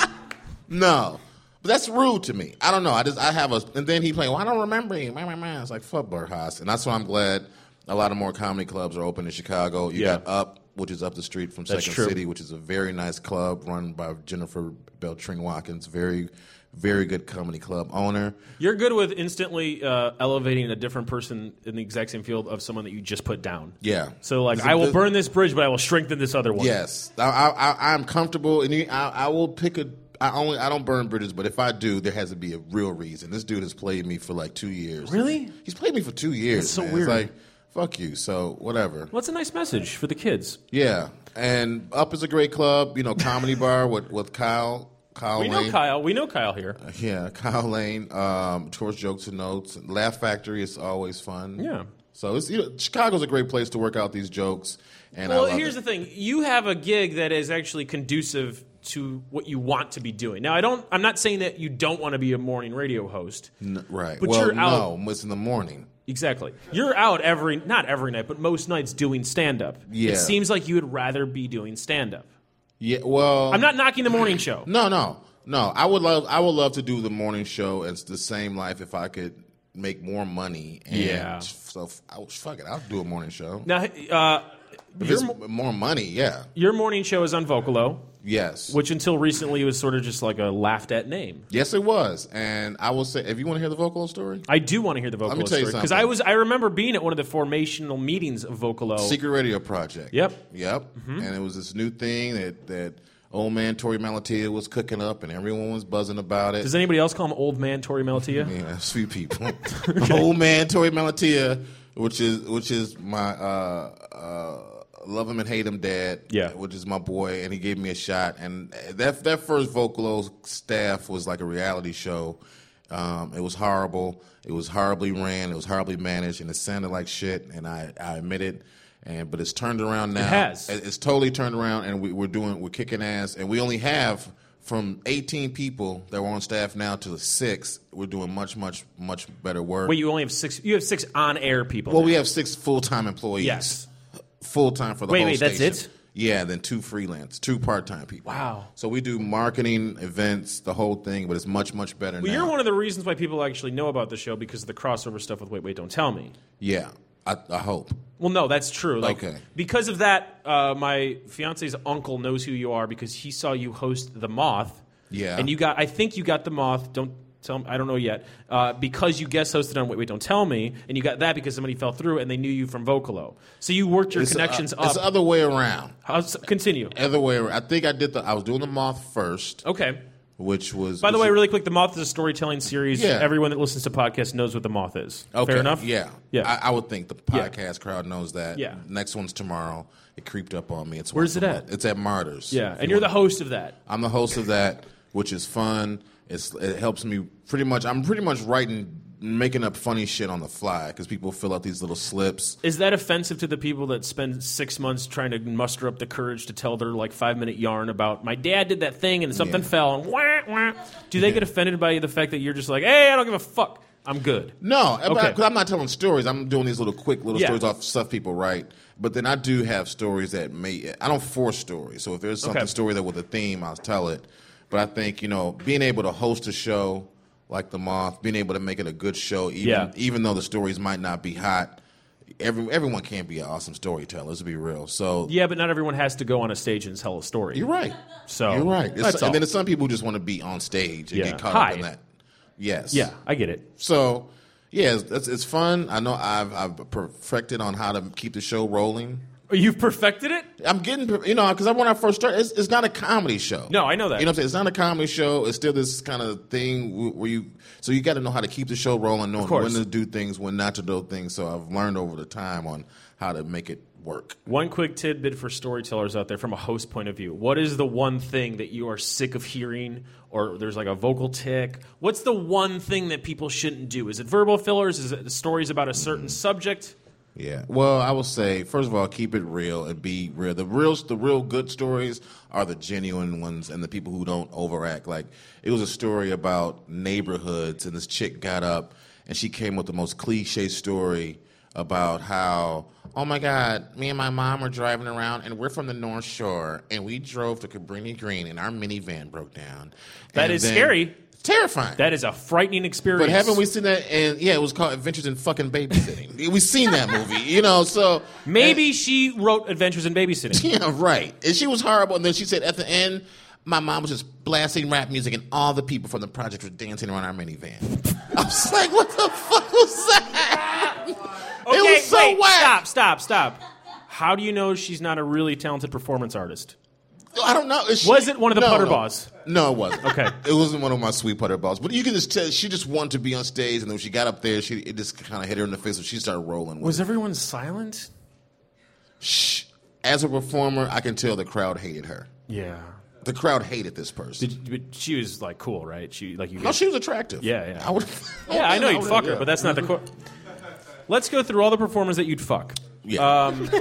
No. But that's rude to me. I don't know. I just I have a and then he playing, well, I don't remember you. Man, man, man. It's like fuck Bert Haas. And that's why I'm glad a lot of more comedy clubs are open in Chicago. You Yeah. got Up, which is up the street from That's Second true. City, which is a very nice club run by Jennifer Beltring Watkins. Very, very good comedy club owner. You're good with instantly uh, elevating a different person in the exact same field of someone that you just put down. Yeah. So, like, It's I a- will burn this bridge, but I will strengthen this other one. Yes, I, I, I'm comfortable, and you- I, I will pick a. I only I don't burn bridges, but if I do, there has to be a real reason. This dude has played me for like two years. Really? He's played me for two years. That's so man. weird. It's like fuck you. So whatever. Well, that's a nice message for the kids. Yeah, and Up is a great club. You know, comedy bar with with Kyle. Kyle We Lane. know Kyle. We know Kyle here. Yeah, Kyle Lane. Um, towards Jokes and Notes. Laugh Factory is always fun. Yeah. So it's you know, Chicago's a great place to work out these jokes. And Well, I love here's it. the thing: you have a gig that is actually conducive to what you want to be doing. Now, I don't. I'm not saying that you don't want to be a morning radio host. N- right. But well, you're out- no, it's in the morning. Exactly. You're out every, not every night, but most nights doing stand up. Yeah. It seems like you would rather be doing stand up. Yeah. Well, I'm not knocking the morning show. No, no, no. I would love. I would love to do the morning show. It's the same life if I could make more money. And Yeah. So I was fuck it. I'll do a morning show. Now, uh, If your, it's more money, yeah. your morning show is on Vocalo, Yes. which until recently was sort of just like a laughed at name. Yes, it was. And I will say, if you want to hear the Vocalo story, I do want to hear the Vocalo me tell you story because something. I was I remember being at one of the formational meetings of Vocalo. Secret Radio Project. Yep. Yep. Mm-hmm. And it was this new thing that that old man Tori Malatia was cooking up, and everyone was buzzing about it. Does anybody else call him Old Man Tori Malatia? Yeah, sweet people. Old man Tori Malatia, which is which is my uh, uh, love him and hate him dad. Yeah. which is my boy, and he gave me a shot. And that that first Vocalo staff was like a reality show. Um, it was horrible. It was horribly ran. It was horribly managed, and it sounded like shit. And I, I admit it. And but it's turned around now. It has. It's totally turned around, and we, we're doing we're kicking ass, and we only have. From eighteen people that were on staff now to six, we're doing much, much, much better work. Wait, you only have six. You have six on-air people. well, now. we have six full-time employees. Yes. Full-time for the Wait, whole wait, that's station. it? Yeah, and then two freelance, two part-time people. Wow. So we do marketing, events, the whole thing, but it's much, much better Well, now. you're one of the reasons why people actually know about the show because of the crossover stuff with Wait, Wait, Don't Tell Me. Yeah. I, I hope. Well, no, that's true. Like, Okay. Because of that, uh, my fiance's uncle knows who you are because he saw you host The Moth. Yeah. And you got, I think you got The Moth. Don't tell me, I don't know yet. Uh, because you guest hosted on Wait, Wait, Don't Tell Me. And you got that because somebody fell through and they knew you from Vocalo. So you worked your It's, connections uh, up. It's the other way around. How's, continue. Other way around. I think I did the. I was doing the Moth first, Okay. which was. By the which way, was- really quick, The Moth is a storytelling series. Yeah. Everyone that listens to podcasts knows what The Moth is. Okay, Fair enough? Yeah, Yeah. I, I would think the Yeah. podcast crowd knows that. Yeah. Next one's tomorrow. It creeped up on me. It's Where's once it a at? month. It's at Martyrs. yeah. If And you you're the wanna- host of that. I'm the host of that, which is fun. It's it helps me pretty much. I'm pretty much writing, making up funny shit on the fly because people fill out these little slips. Is that offensive to the people that spend six months trying to muster up the courage to tell their like five minute yarn about my dad did that thing and something Yeah. fell and wah, wah. Do they get offended by the fact that you're just like, hey, I don't give a fuck, I'm good? No, Okay. because I'm not telling stories. I'm doing these little quick little Yeah. stories off stuff people write. But then I do have stories that may. I don't force stories. So if there's something Okay. story that with a theme, I'll tell it. But I think you know, being able to host a show like The Moth, being able to make it a good show, even Yeah. even though the stories might not be hot. Every, everyone can't be an awesome storyteller. Let's be real. So Yeah, but not everyone has to go on a stage and tell a story. you're right. So You're right. It's- that's all. and then there's some people who just want to be on stage and Yeah. get caught Hi. up in that. Yes. Yeah, I get it. So, yeah, it's, it's, it's fun. I know I've, I've perfected on how to keep the show rolling. You've perfected it? I'm getting, you know, because when I first started, it's, it's not a comedy show. No, I know that. You know what I'm saying? It's not a comedy show. It's still this kind of thing where you, so you got to know how to keep the show rolling, knowing course. when to do things, when not to do things. So I've learned over the time on how to make it work. One quick tidbit for storytellers out there from a host point of view. What is the one thing that you are sick of hearing, or there's like a vocal tick? What's the one thing that people shouldn't do? Is it verbal fillers? Is it stories about a certain subject? Yeah. Well, I will say, first of all, keep it real and be real. The real, the real good stories are the genuine ones and the people who don't overact. Like, it was a story about neighborhoods, and this chick got up and she came with the most cliche story about how, oh my God, me and my mom were driving around, and we're from the North Shore, and we drove to Cabrini Green, and our minivan broke down. That And is then- scary. It's terrifying. That is a frightening experience. But haven't we seen that? And yeah, it was called Adventures in Fucking Babysitting. We've seen that movie, you know. So Maybe she wrote Adventures in Babysitting. yeah, right. And she was horrible. And then she said at the end, my mom was just blasting rap music, and all the people from the project were dancing around our minivan. I was like, what the fuck was that? Okay, it was so wait, whack. stop, stop, stop. How do you know she's not a really talented performance artist? I don't know. Is she- Was it one of the no, putter no. balls? No, it wasn't. Okay. It wasn't one of my sweet putter balls. But you can just tell she just wanted to be on stage, and then when she got up there, she it just kind of hit her in the face, and she started rolling. With Was it. everyone silent? Shh. As a performer, I can tell the crowd hated her. Yeah. The crowd hated this person. Did, but she was like cool, right? She like you. No, guys- she was attractive. Yeah, yeah. I would. yeah, I know you'd would've- fuck her, yeah. but that's not the. Co- Let's go through all the performers that you'd fuck. Yeah. Um,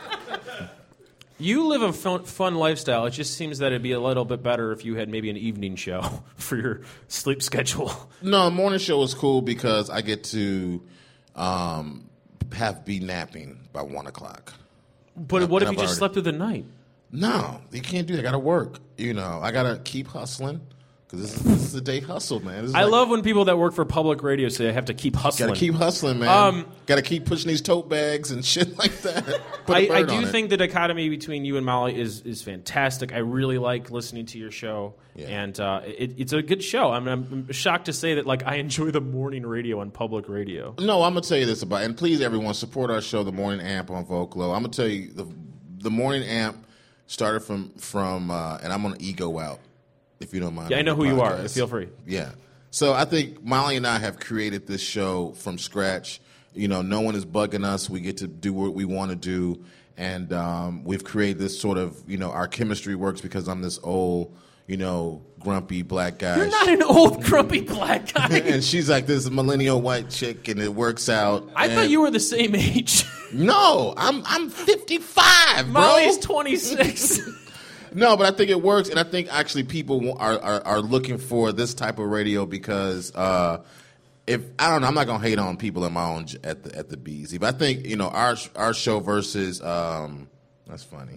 you live a fun, fun lifestyle. It just seems that it'd be a little bit better if you had maybe an evening show for your sleep schedule. No, the morning show is cool because I get to um, have be napping by one o'clock. But I- what if I've you just already- slept through the night? No, you can't do that. I got to work. You know, I got to keep hustling because this, is- this is a day hustle, man. This is I like- love when people that work for public radio say I have to keep hustling. Got to keep hustling, man. Um, got to keep pushing these tote bags and shit like that. Put a I, I bird on do it. think the dichotomy between you and Molly is is fantastic. I really like listening to your show, Yeah. and uh, it, it's a good show. I mean, I'm shocked to say that like I enjoy the morning radio on public radio. No, I'm gonna tell you this about, and please, everyone, support our show, The Morning Amp on Vocalo. I'm gonna tell you the the Morning Amp started from from, uh, and I'm gonna ego out if you don't mind. Yeah, I on know the who you are. podcast. Feel free. Yeah. So I think Molly and I have created this show from scratch. You know, no one is bugging us. We get to do what we want to do, and um, we've created this sort of, you know, our chemistry works because I'm this old, you know, grumpy black guy. You're not an old grumpy black guy. And she's like this millennial white chick, and it works out. I And- thought you were the same age. No, I'm I'm fifty-five, bro. Molly's twenty-six. No, but I think it works, and I think actually people wa- are are, are looking for this type of radio because uh, if I don't know, I'm not gonna hate on people in my own j- at the at the B Z, but I think you know our our show versus um, that's funny.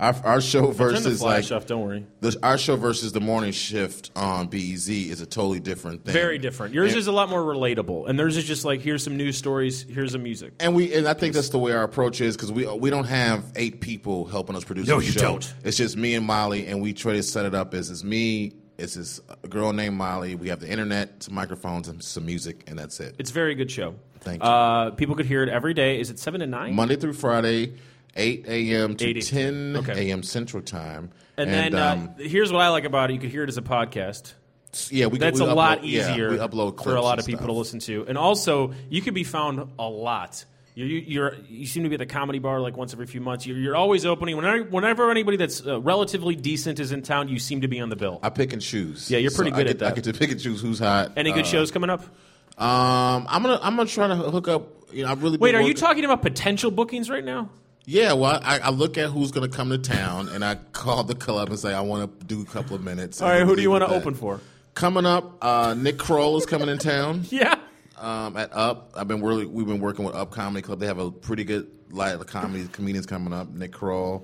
Our, our show Turn the versus flash like off. Don't worry. the, our show versus the morning shift on B E Z is a totally different thing. Very different. Yours And- is a lot more relatable, and theirs is just like here's some news stories, here's some music. And we and I think that's the way our approach is because we we don't have eight people helping us produce No, the you show. don't. It's just me and Molly, and we try to set it up as it's me, it's this a girl named Molly. We have the internet, some microphones, and some music, and that's it. It's a very good show. Thank you. Uh, people could hear it every day. Is it seven to nine? Monday through Friday, eight a.m. to eight ten Okay. a.m. Central Time. And, then um, uh, here's what I like about it: you could hear it as a podcast. yeah, we That's we a upload, lot yeah, easier we upload for a lot of clips and people to stuff. listen to. And also, you could be found a lot. You, you, you're, you seem to be at the comedy bar like once every few months. You're, you're always opening. Whenever, whenever anybody that's uh, relatively decent is in town, you seem to be on the bill. I pick and choose. Yeah, you're pretty So good I at get, I that. get to pick and choose who's hot. Any good Uh, shows coming up? Um, I'm gonna I'm gonna try to hook up. You know, I've really been Wait, are you working- talking about potential bookings right now? Yeah, well, I, I look at who's going to come to town, and I call the club and say I want to do a couple of minutes. All right, who do you want want to open for? Coming up, uh, Nick Kroll is coming in town Yeah. um, at Up. I've been really we've been working with Up Comedy Club. They have a pretty good light of comedy comedians coming up. Nick Kroll.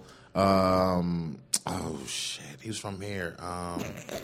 Um, oh shit, he was from here. Um,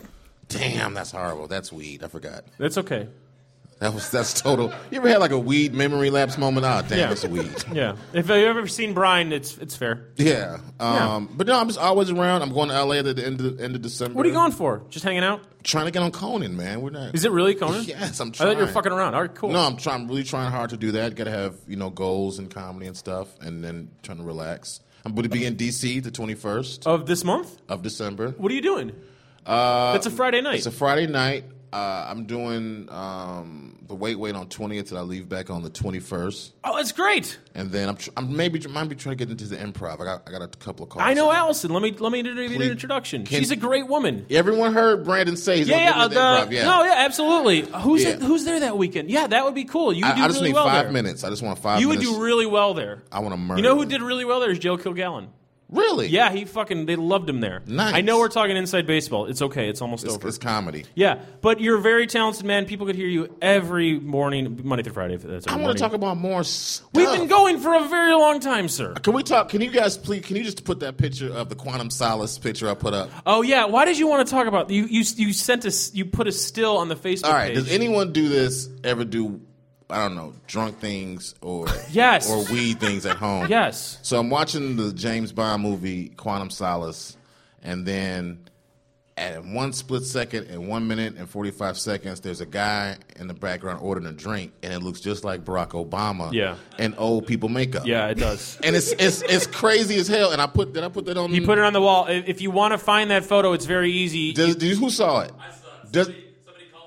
damn, that's horrible. That's weed. I forgot. That's okay. That was that's total. You ever had like a weed memory lapse moment? Ah, damn, Yeah. it's weed. Yeah. If you've ever seen Brian, it's it's fair. Yeah. Um, But no, I'm just always around. I'm going to L A at the end of, end of December. What are you going for? Just hanging out? Trying to get on Conan, man. We're not. Is it really Conan? Yes, I'm I trying. thought you were fucking around. All right, cool. No, I'm trying. I'm really trying hard to do that. Got to have you know goals in comedy and stuff, and then trying to relax. I'm going to be in D C the twenty-first Of this month? of December. What are you doing? Uh, That's a Friday night. It's a Friday night. Uh, I'm doing um, the Wait Wait on twentieth, and I leave back on the twenty-first. Oh, that's great. And then I'm, tr- I'm maybe might be trying to get into the improv. I got I got a couple of calls. I know Allison. Let me let me give you an Please. introduction. Can- She's a great woman. Everyone heard Brandon say he's Yeah, yeah, gonna uh, get into the the- improv. Yeah. no, yeah, absolutely. Who's Yeah. it, who's there that weekend? Yeah, that would be cool. You would I, do I just really need well five there. minutes. I just want five You would minutes. do really well there. I want to murder. You know who them. did really well there is Joe Kilgallen. Really? Yeah, he fucking they loved him there. Nice. I know we're talking inside baseball. It's okay. It's almost It's, over. it's comedy. Yeah, but you're a very talented man. People could hear you every morning, Monday through Friday. If that's I every want to morning. talk about more stuff. We've been going for a very long time, sir. Can we talk? Can you guys please? Can you just put that picture of the Quantum Solace picture I put up? Oh yeah, why did you want to talk about you? You you sent us. You put a still on the Facebook All right. page. Does anyone do this? Ever do? I don't know, drunk things or Yes. or weed things at home? Yes. So I'm watching the James Bond movie Quantum Solace, and then at one split second, in one minute and forty-five seconds, there's a guy in the background ordering a drink, and it looks just like Barack Obama. Yeah. And old people makeup. Yeah, it does. And it's it's it's crazy as hell. And I put did I put that on? You put it on the wall. If if you want to find that photo, it's very easy. Does, do you, who saw it? I saw it. Does- Somebody, somebody called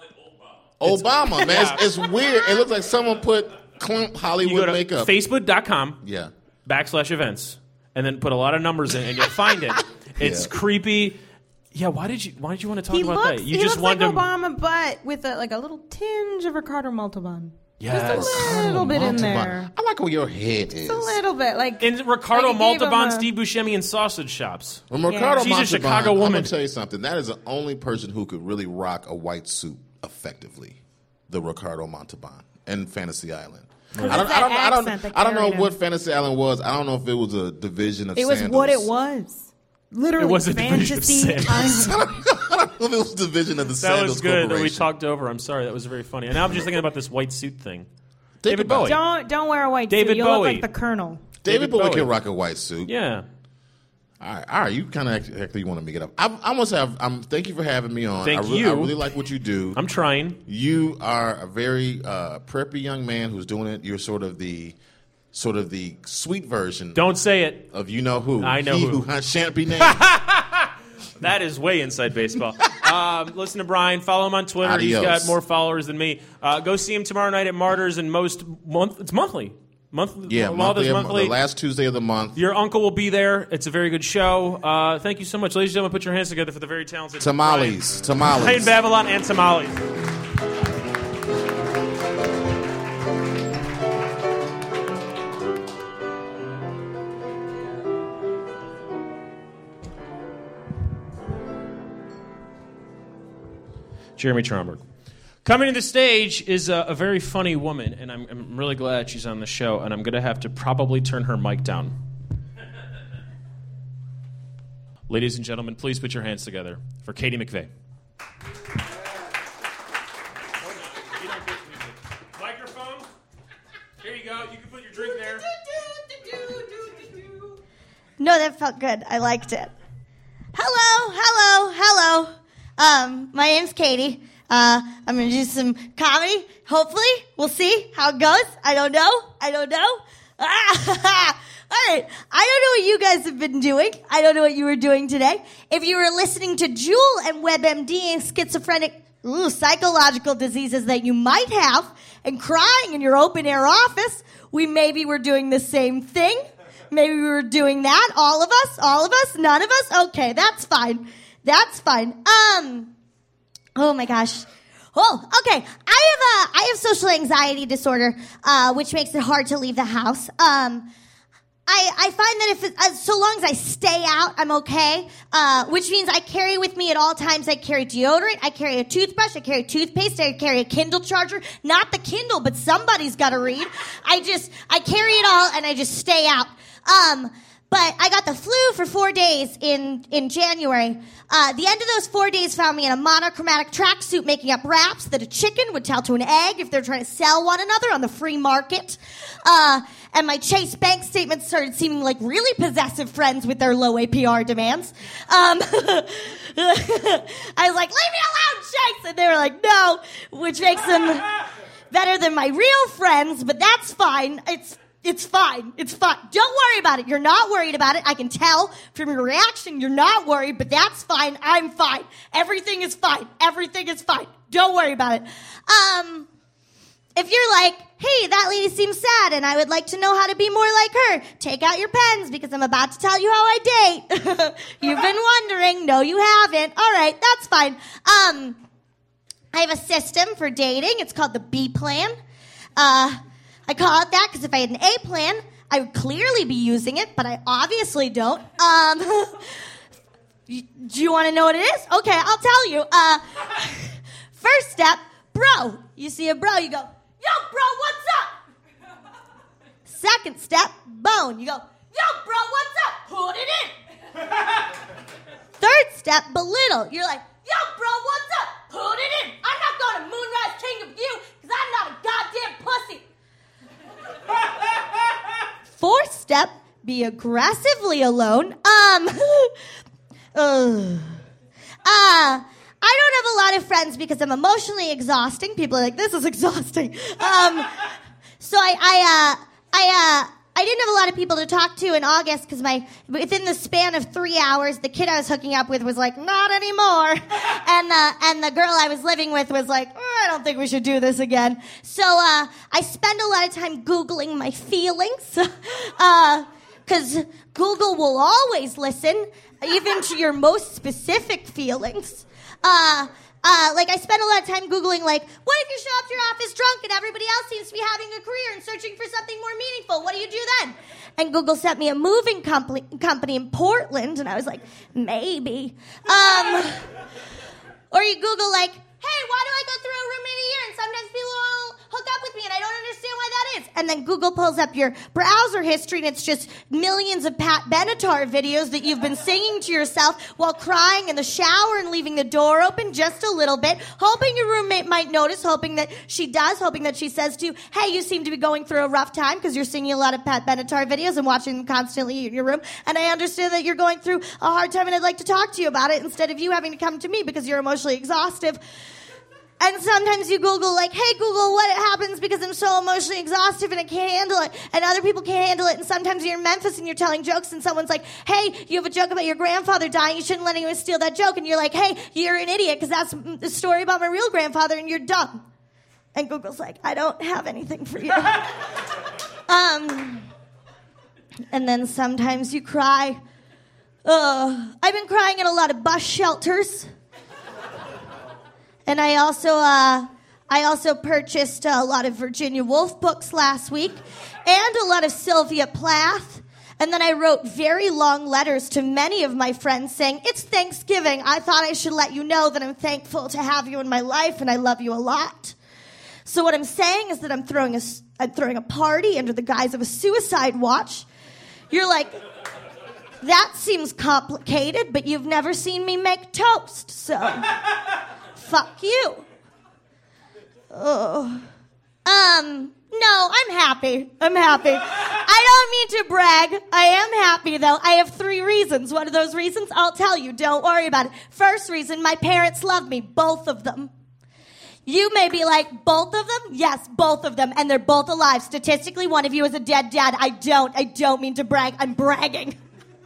it Obama. Obama, man. It's, it's weird. It looks like someone put clump You Hollywood go to makeup. facebook dot com Yeah. backslash events, and then put a lot of numbers in, and you'll find it. It's Yeah. creepy. Yeah, why did you why did you want to talk He about looks, that? You he just looks like wanted to Obama, but with a, like a little tinge of Ricardo Montalban. Yes. Just a little bit in there. I like where your head is. Just a little bit, like And Ricardo like it gave him Maltaban, a- Steve Buscemi, and Sausage Shops. Well, Ricardo She's a Montalban, Chicago I'm woman. gonna tell you something. That is the only person who could really rock a white suit effectively. The Ricardo Montalban and Fantasy Island. I don't, it's I don't, that I don't, accent that I don't know carried him. what Fantasy Island was. I don't know if it was a division of It was Sandals. what it was. Literally, It was a division of fantasy. Sandals. Island. I don't know if it was a division of the That Sandals was good that we Corporation. talked over. I'm sorry, that was very funny. And now I'm just thinking about this white suit thing. Think David about Bowie. it. Don't don't wear a white David suit. You'll Bowie. look like the Colonel. David, David Bowie, Bowie. can rock a white suit. Yeah. All right, all right. You kind of actually, actually want to make it up. I, I must have. Um, thank you for having me on. Thank I really, you. I really like what you do. I'm trying. You are a very uh, preppy young man who's doing it. You're sort of the, sort of the sweet version Don't say it. of you know who. I know he who. who shan't be named. That is way inside baseball. um, listen to Brian. Follow him on Twitter. Adios. He's got more followers than me. Uh, go see him tomorrow night at Martyrs and most month. It's monthly. Month. Yeah, Law monthly, is monthly. the last Tuesday of the month. Your uncle will be there. It's a very good show. Uh, thank you so much, ladies and gentlemen. Put your hands together for the very talented Tamales, Brian tamales. Babylon and tamales. Jeremy Tromberg. Coming to the stage is a, a very funny woman, and I'm, I'm really glad she's on the show, and I'm going to have to probably turn her mic down. Ladies and gentlemen, please put your hands together for Katie McVeigh. Microphone. Here you go. You can put your drink there. No, that felt good. I liked it. Hello, hello, hello. Um, my name's Katie. Uh, I'm going to do some comedy. Hopefully. We'll see how it goes. I don't know. I don't know. Ah, all right. I don't know what you guys have been doing. I don't know what you were doing today. If you were listening to Jewel and WebMD and schizophrenic ooh, psychological diseases that you might have and crying in your open air office, we maybe were doing the same thing. Maybe we were doing that. All of us? All of us? None of us? Okay, that's fine. That's fine. Um, oh my gosh. Oh, okay. I have a, I have social anxiety disorder, uh, which makes it hard to leave the house. Um, I, I find that if, it, uh, so long as I stay out, I'm okay, uh, which means I carry with me at all times. I carry deodorant, I carry a toothbrush, I carry toothpaste, I carry a Kindle charger. Not the Kindle, but somebody's gotta read. I just, I carry it all and I just stay out. Um, but I got the flu for four days in, in January. Uh, the end of those four days found me in a monochromatic tracksuit making up raps that a chicken would tell to an egg if they're trying to sell one another on the free market. Uh, and my Chase bank statements started seeming like really possessive friends with their low A P R demands. Um, I was like, leave me alone, Chase! And they were like, no, which makes them better than my real friends, but that's fine. It's It's fine. It's fine. Don't worry about it. You're not worried about it. I can tell from your reaction you're not worried, but that's fine. I'm fine. Everything is fine. Everything is fine. Don't worry about it. Um, if you're like, hey, that lady seems sad and I would like to know how to be more like her, take out your pens because I'm about to tell you how I date. You've been wondering. No, you haven't. All right. That's fine. Um, I have a system for dating. It's called the B plan. Uh, I call it that because if I had an A plan, I would clearly be using it, but I obviously don't. Um, do you want to know what it is? Okay, I'll tell you. Uh, first step, bro. You see a bro, you go, yo, bro, what's up? Second step, bone. You go, yo, bro, what's up? Put it in. Third step, belittle. You're like, yo, bro, what's up? Put it in. I'm not going to Moonrise Kingdom View because I'm not a goddamn pussy. Fourth step, be aggressively alone. Um, uh, uh, I don't have a lot of friends because I'm emotionally exhausting. People are like, this is exhausting. Um, so I, I, uh, I, uh, I didn't have a lot of people to talk to in August because my within the span of three hours, the kid I was hooking up with was like, not anymore, and the and the girl I was living with was like, oh, I don't think we should do this again. So uh, I spend a lot of time Googling my feelings, because uh, Google will always listen, even to your most specific feelings. Uh, Uh, like, I spend a lot of time Googling, like, what if you show up to your office drunk and everybody else seems to be having a career and searching for something more meaningful? What do you do then? And Google sent me a moving company, company in Portland, and I was like, maybe. Um, or you Google, like, hey, why do I go through a room in a year and sometimes people will hook up with me and I don't understand why that is? And then Google pulls up your browser history and it's just millions of Pat Benatar videos that you've been singing to yourself while crying in the shower and leaving the door open just a little bit, hoping your roommate might notice, hoping that she does, hoping that she says to you, hey, you seem to be going through a rough time because you're singing a lot of Pat Benatar videos and watching them constantly in your room. And I understand that you're going through a hard time and I'd like to talk to you about it instead of you having to come to me because you're emotionally exhaustive. And sometimes you Google, like, hey, Google, what happens because I'm so emotionally exhausted and I can't handle it, and other people can't handle it, and sometimes you're in Memphis and you're telling jokes and someone's like, hey, you have a joke about your grandfather dying, you shouldn't let anyone steal that joke, and you're like, hey, you're an idiot because that's the story about my real grandfather and you're dumb. And Google's like, I don't have anything for you. um, and then sometimes you cry. Uh, I've been crying at a lot of bus shelters. And I also, uh, I also purchased a lot of Virginia Woolf books last week, and a lot of Sylvia Plath. And then I wrote very long letters to many of my friends saying, it's Thanksgiving. I thought I should let you know that I'm thankful to have you in my life, and I love you a lot. So what I'm saying is that I'm throwing a, I'm throwing a party under the guise of a suicide watch. You're like, That seems complicated, but you've never seen me make toast, so fuck you. Oh. Um, no, I'm happy. I'm happy. I don't mean to brag. I am happy, though. I have three reasons. What are those reasons? I'll tell you. Don't worry about it. First reason, my parents love me. Both of them. You may be like, both of them? Yes, both of them. And they're both alive. Statistically, one of you is a dead dad. I don't. I don't mean to brag. I'm bragging.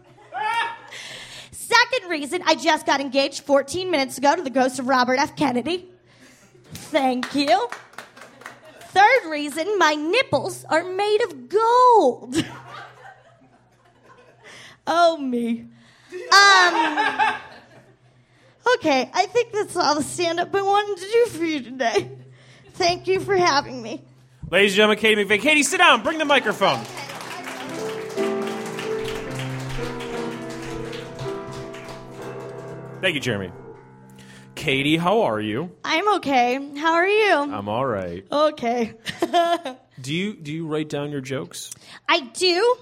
Second reason, I just got engaged fourteen minutes ago to the ghost of Robert F. Kennedy. Thank you. Third reason, my nipples are made of gold. Oh, me. Um... Okay, I think that's all the stand-up I wanted to do for you today. Thank you for having me. Ladies and gentlemen, Katie McVeigh. Katie, sit down. Bring the microphone. Thank you, Jeremy. Katie, how are you? I'm okay. How are you? I'm all right. Okay. Do you do you write down your jokes? I do.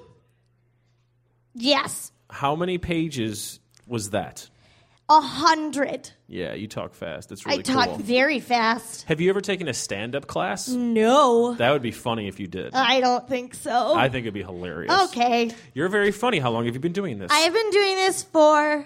Yes. How many pages was that? A hundred. Yeah, you talk fast. It's really I talk cool. very fast. Have you ever taken a stand-up class? No. That would be funny if you did. I don't think so. I think it'd be hilarious. Okay. You're very funny. How long have you been doing this? I have been doing this for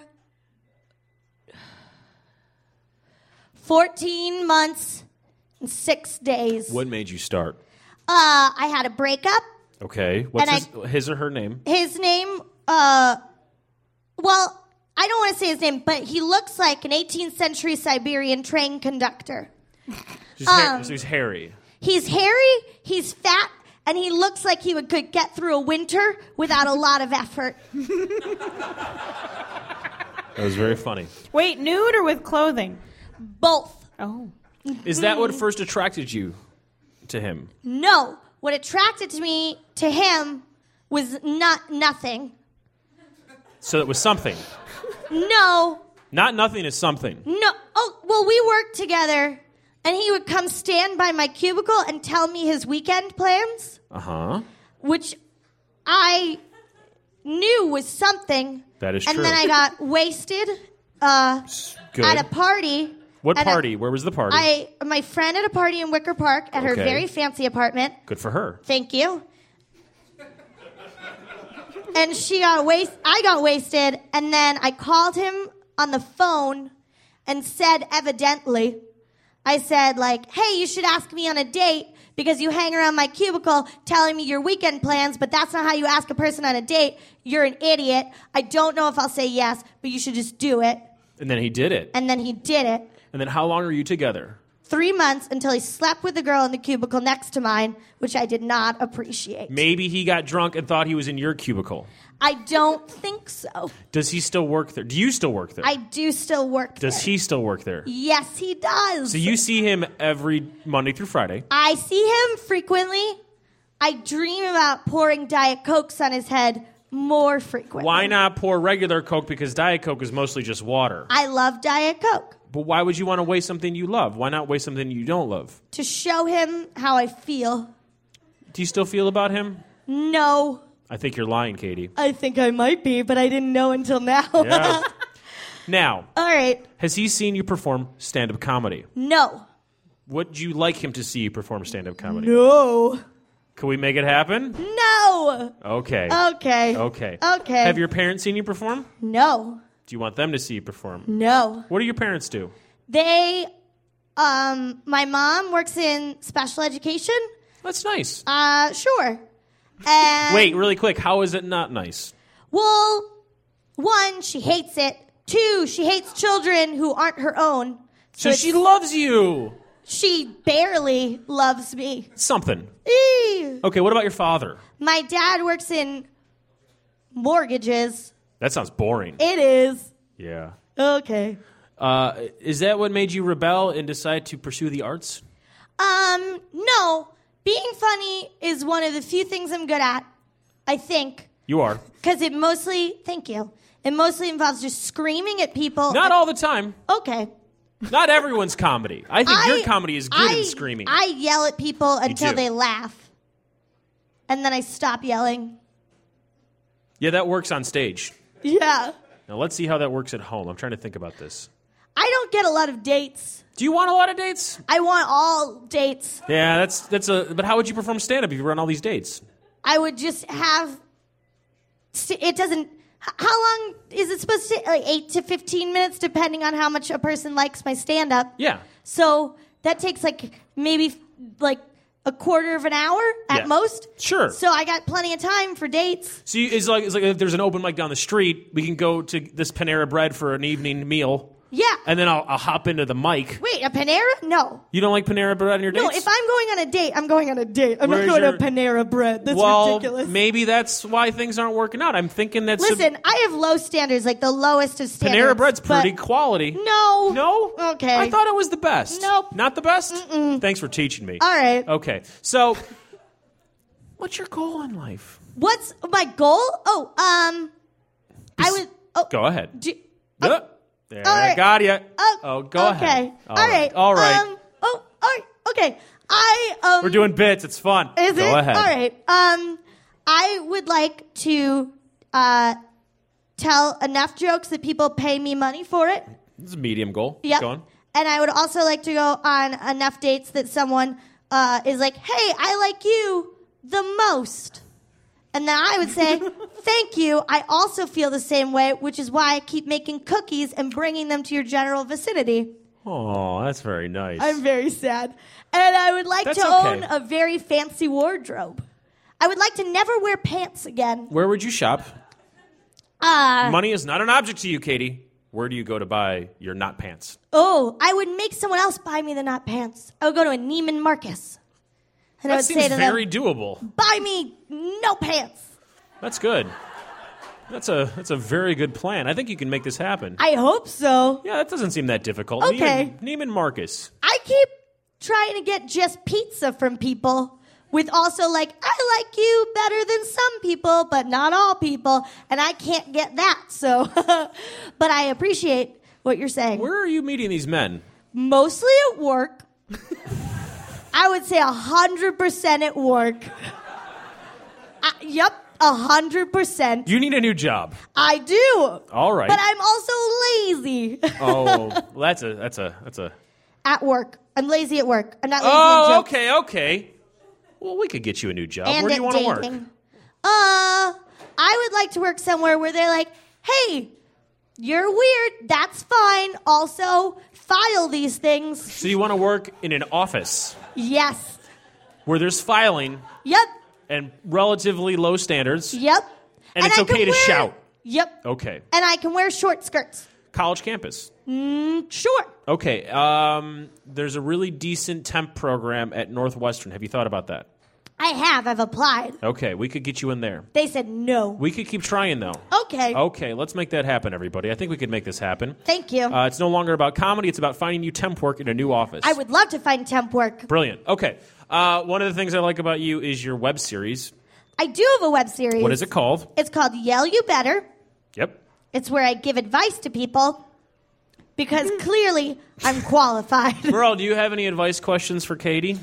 fourteen months and six days. What made you start? Uh, I had a breakup. Okay. What's And his, his or her name? His name, uh, well, I don't want to say his name, but he looks like an eighteenth century Siberian train conductor. He's, ha- um, so he's hairy. He's hairy, he's fat, and he looks like he would could get through a winter without a lot of effort. That was very funny. Wait, nude or with clothing? Both. Oh. Is that what first attracted you to him? No. What attracted to me to him was not nothing. So it was something. No. Not nothing is something. No. Oh, well, we worked together, and he would come stand by my cubicle and tell me his weekend plans, Uh-huh. which I knew was something. That is and true. then I got wasted uh, Good. at a party. What And I- party? Where was the party? I my friend at a party in Wicker Park at her Okay. very fancy apartment. Good for her. Thank you. And she got waste. I got wasted, and then I called him on the phone and said, evidently, I said like, "Hey, you should ask me on a date because you hang around my cubicle telling me your weekend plans, but that's not how you ask a person on a date. You're an idiot. I don't know if I'll say yes, but you should just do it." And then he did it. And then he did it. And then how long are you together? Three months until he slept with the girl in the cubicle next to mine, which I did not appreciate. Maybe he got drunk and thought he was in your cubicle. I don't think so. Does he still work there? Do you still work there? I do still work Does there. he still work there? Yes, he does. So you see him every Monday through Friday. I see him frequently. I dream about pouring Diet Cokes on his head more frequently. Why not pour regular Coke? Because Diet Coke is mostly just water. I love Diet Coke. But why would you want to waste something you love? Why not waste something you don't love? To show him how I feel. Do you still feel about him? No. I think you're lying, Katie. I think I might be, but I didn't know until now. Yeah. Now, All right. has he seen you perform stand-up comedy? No. Would you like him to see you perform stand-up comedy? No. Can we make it happen? No. Okay. Okay. Okay. Okay. Have your parents seen you perform? No. Do you want them to see you perform? No. What do your parents do? They, um, my mom works in special education. That's nice. Uh, sure. And Wait, really quick. How is it not nice? Well, one, she hates it. Two, she hates children who aren't her own. So it's- she loves you. She barely loves me. Something. Eee. Okay, what about your father? My dad works in mortgages. That sounds boring. It is. Yeah. Okay. Uh, is that what made you rebel and decide to pursue the arts? Um, no. Being funny is one of the few things I'm good at, I think. You are. Because it mostly, thank you, it mostly involves just screaming at people. Not all the time. Okay. Not everyone's comedy. I think I- your comedy is good I, in screaming. I yell at people until do. they laugh. And then I stop yelling. Yeah, that works on stage. Yeah. Now let's see how that works at home. I'm trying to think about this. I don't get a lot of dates. Do you want a lot of dates? I want all dates. Yeah, that's that's a. But how would you perform stand-up if you run all these dates? I would just have. It doesn't. How long is it supposed to take? Like eight to fifteen minutes, depending on how much a person likes my stand-up. Yeah. So that takes like maybe like a quarter of an hour at Yeah. most. Sure. So I got plenty of time for dates. So you, it's like it's like if there's an open mic down the street, we can go to this Panera Bread for an evening meal. Yeah. And then I'll, I'll hop into the mic. Wait, a Panera? No. You don't like Panera Bread on your dates? No, if I'm going on a date, I'm going on a date. I'm Where's not going your- to Panera Bread. That's well, ridiculous. maybe that's why things aren't working out. I'm thinking that's Listen, I have low standards, like the lowest of a, standards. Panera Bread's but- pretty quality. No. No? Okay. I thought it was the best. Nope. Not the best? Mm-mm. Thanks for teaching me. All right. Okay. So, what's your goal in life? What's my goal? Oh, um, I would. Oh, Go ahead. do, Yeah. There, all I right. got you. oh, Oh, go okay. ahead. All right. All right. Um, oh, all right. Okay. I um. We're doing bits. It's fun. Is go it? ahead. All right. Um, I would like to uh tell enough jokes that people pay me money for it. This is a medium goal. Yep. Go on. And I would also like to go on enough dates that someone uh, is like, hey, I like you the most. And then I would say, thank you. I also feel the same way, which is why I keep making cookies and bringing them to your general vicinity. Oh, that's very nice. I'm very sad. And I would like That's to okay. own a very fancy wardrobe. I would like to never wear pants again. Where would you shop? Uh, Money is not an object to you, Katie. Where do you go to buy your not pants? oh, I would make someone else buy me the not pants. I would go to a Neiman Marcus. And I That would seems say to very them, doable. buy me no pants. That's good. That's a that's a very good plan. I think you can make this happen. I hope so. Yeah, that doesn't seem that difficult. Okay. Neiman, Neiman Marcus. I keep trying to get just pizza from people with also like, I like you better than some people, but not all people. And I can't get that. So, but I appreciate what you're saying. Where are you meeting these men? Mostly at work. I would say one hundred percent at work. Uh, yep, one hundred percent. You need a new job. I do. All right. But I'm also lazy Oh, well, that's a that's a that's a. at work. I'm lazy at work. I'm not lazy at Oh, jokes. okay, okay. Well, we could get you a new job. And Where do you at want to work? dating. Uh, I would like to work somewhere where they're like, hey, you're weird. That's fine. Also, file these things. So you want to work in an office Yes. where there's filing Yep. and relatively low standards. Yep. And it's I can okay to wear- shout. Yep. Okay. And I can wear short skirts. College campus. Mm, sure. Okay. Um, there's a really decent temp program at Northwestern. Have you thought about that? I have. I've applied. Okay, we could get you in there. They said no. We could keep trying, though. Okay. Okay, let's make that happen, everybody. I think we could make this happen. Thank you. Uh, it's no longer about comedy. It's about finding you temp work in a new office. I would love to find temp work. Brilliant. Okay. Uh, one of the things I like about you is your web series. I do have a web series. What is it called? It's called Yell You Better. Yep. It's where I give advice to people because clearly I'm qualified. Merle, do you have any advice questions for Katie?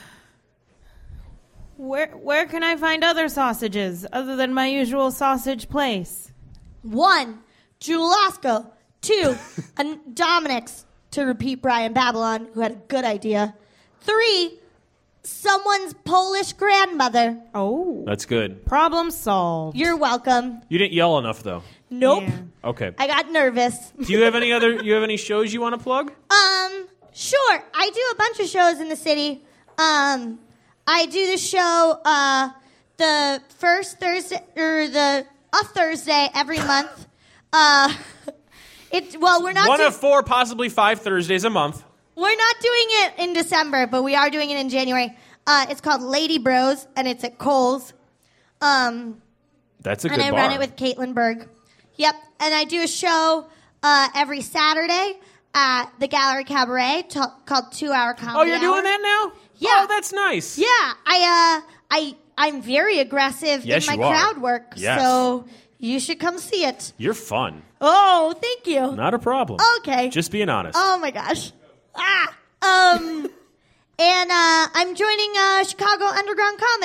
Where where can I find other sausages other than my usual sausage place? One, Julasco. Two, an Dominic's, to repeat Brian Babylon, who had a good idea. Three, someone's Polish grandmother. Oh, That's good. problem solved. You're welcome. You didn't yell enough, though. Nope. Yeah. Okay. I got nervous. Do you have any other? You have any shows you want to plug? Um, sure. I do a bunch of shows in the city. Um, I do the show uh, the first Thursday or the a Thursday every month. Uh, it well, we're not One do- of four, possibly five Thursdays a month. we're not doing it in December, but we are doing it in January. Uh, it's called Lady Bros, and it's at Kohl's. Um, That's a good and I bar. run it with Caitlin Berg. Yep, and I do a show uh, every Saturday at the Gallery Cabaret t- called Two Hour Comedy Oh, you're Hour. doing that now? Yeah. Oh, that's nice. Yeah, I uh, I I'm very aggressive Yes, in my you are. crowd work, Yes. so you should come see it. You're fun. Oh, thank you. Not a problem. Okay. Just being honest. Oh my gosh. Ah. Um. And uh, I'm joining uh, Chicago Underground Comedy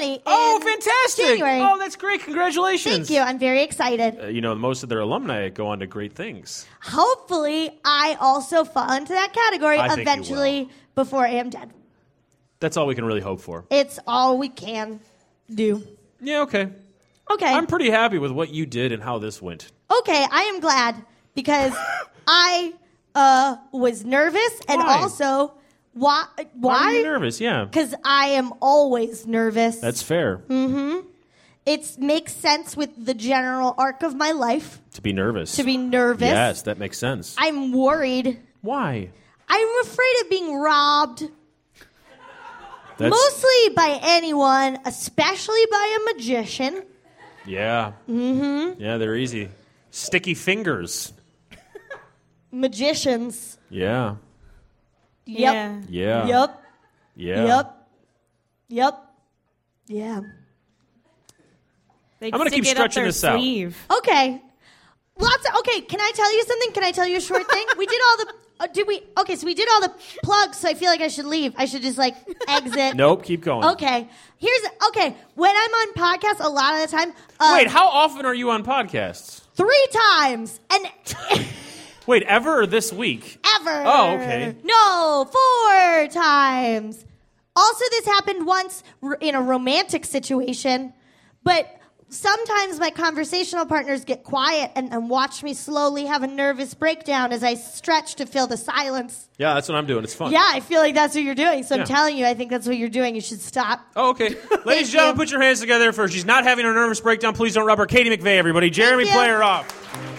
January. Oh, in fantastic! January. Oh, that's great. Congratulations. Thank you. I'm very excited. Uh, you know, most of their alumni go on to great things. Hopefully, I also fall into that category I think you eventually before I am dead. That's all we can really hope for. It's all we can do. Yeah, okay. Okay. I'm pretty happy with what you did and how this went. Okay, I am glad because I uh, was nervous and Why? also why? Why are you Why? nervous? Yeah. Because I am always nervous. That's fair. It makes sense with the general arc of my life To be nervous. to be nervous. Yes, that makes sense. I'm worried. Why? I'm afraid of being robbed. That's, Mostly by anyone, especially by a magician. Yeah. Mm-hmm. Yeah, they're easy. Sticky fingers. Magicians. Yeah. Yep. Yeah. Yeah. Yep. Yeah. Yep. Yep. Yeah. They'd I'm gonna stick keep it up stretching their this out. sleeve. Okay. Lots of, okay, can I tell you something? Can I tell you a short thing? We did all the, uh, did we, okay, so we did all the plugs, so I feel like I should leave. I should just, like, exit. Nope, keep going. Okay. Here's, okay, when I'm on podcasts, a lot of the time. Uh, Wait, how often are you on podcasts? Three times. And Wait, ever or this week? ever. Oh, okay. No, four times. Also, this happened once r- in a romantic situation, but sometimes my conversational partners get quiet and, and watch me slowly have a nervous breakdown as I stretch to fill the silence. Yeah, that's what I'm doing. It's fun. Yeah, I feel like that's what you're doing. So Yeah. I'm telling you, I think that's what you're doing. You should stop. Oh, okay. Ladies and gentlemen, you. put your hands together for she's not having a nervous breakdown. Please don't rub her. Katie McVeigh, everybody. Jeremy, you. play her off.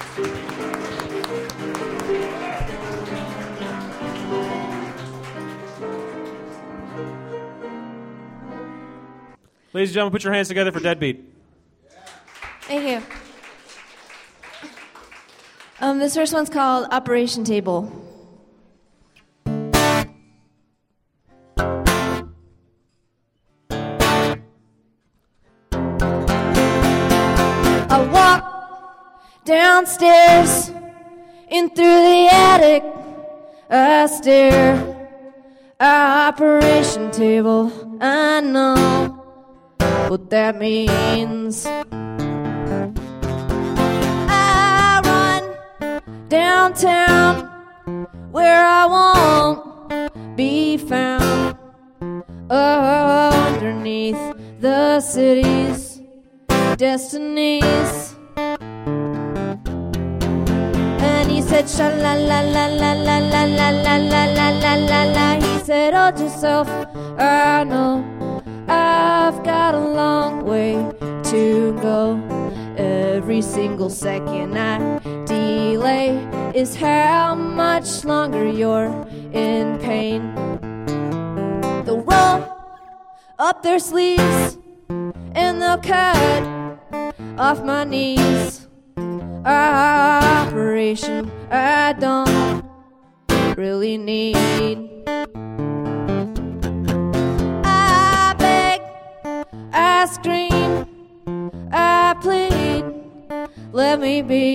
Ladies and gentlemen, put your hands together for Deadbeat. Thank you. Um, this first one's called Operation Table. I walk downstairs in through the attic. I stare. Operation Table. I know what that means. I run downtown where I won't be found, underneath the city's destinies. And he said, sha la la la la la la la la la la la la la. He said, hold yourself, I know I've got a long way to go. Every single second I delay is how much longer you're in pain. They'll roll up their sleeves and they'll cut off my knees. Operation I don't really need. I beg, I scream, I plead, let me be.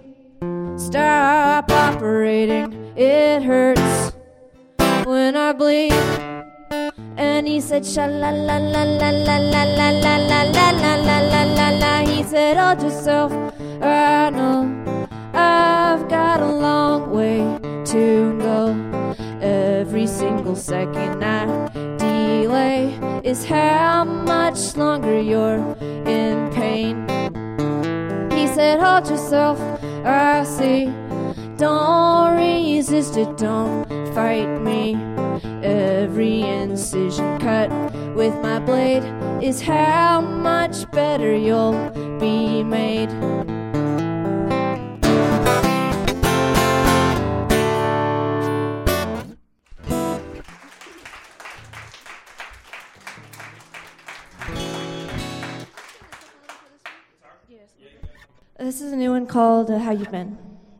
Stop operating, it hurts when I bleed. And he said, sha la la la la la la la la la la la la la la la. He said, hold yourself, I know I've got a long way to go. Every single second I delay is how much longer you're in pain. He said, hold yourself, I see. Don't resist it, don't fight me. Every incision cut with my blade is how much better you'll be made. This is a new one called uh, How You Been.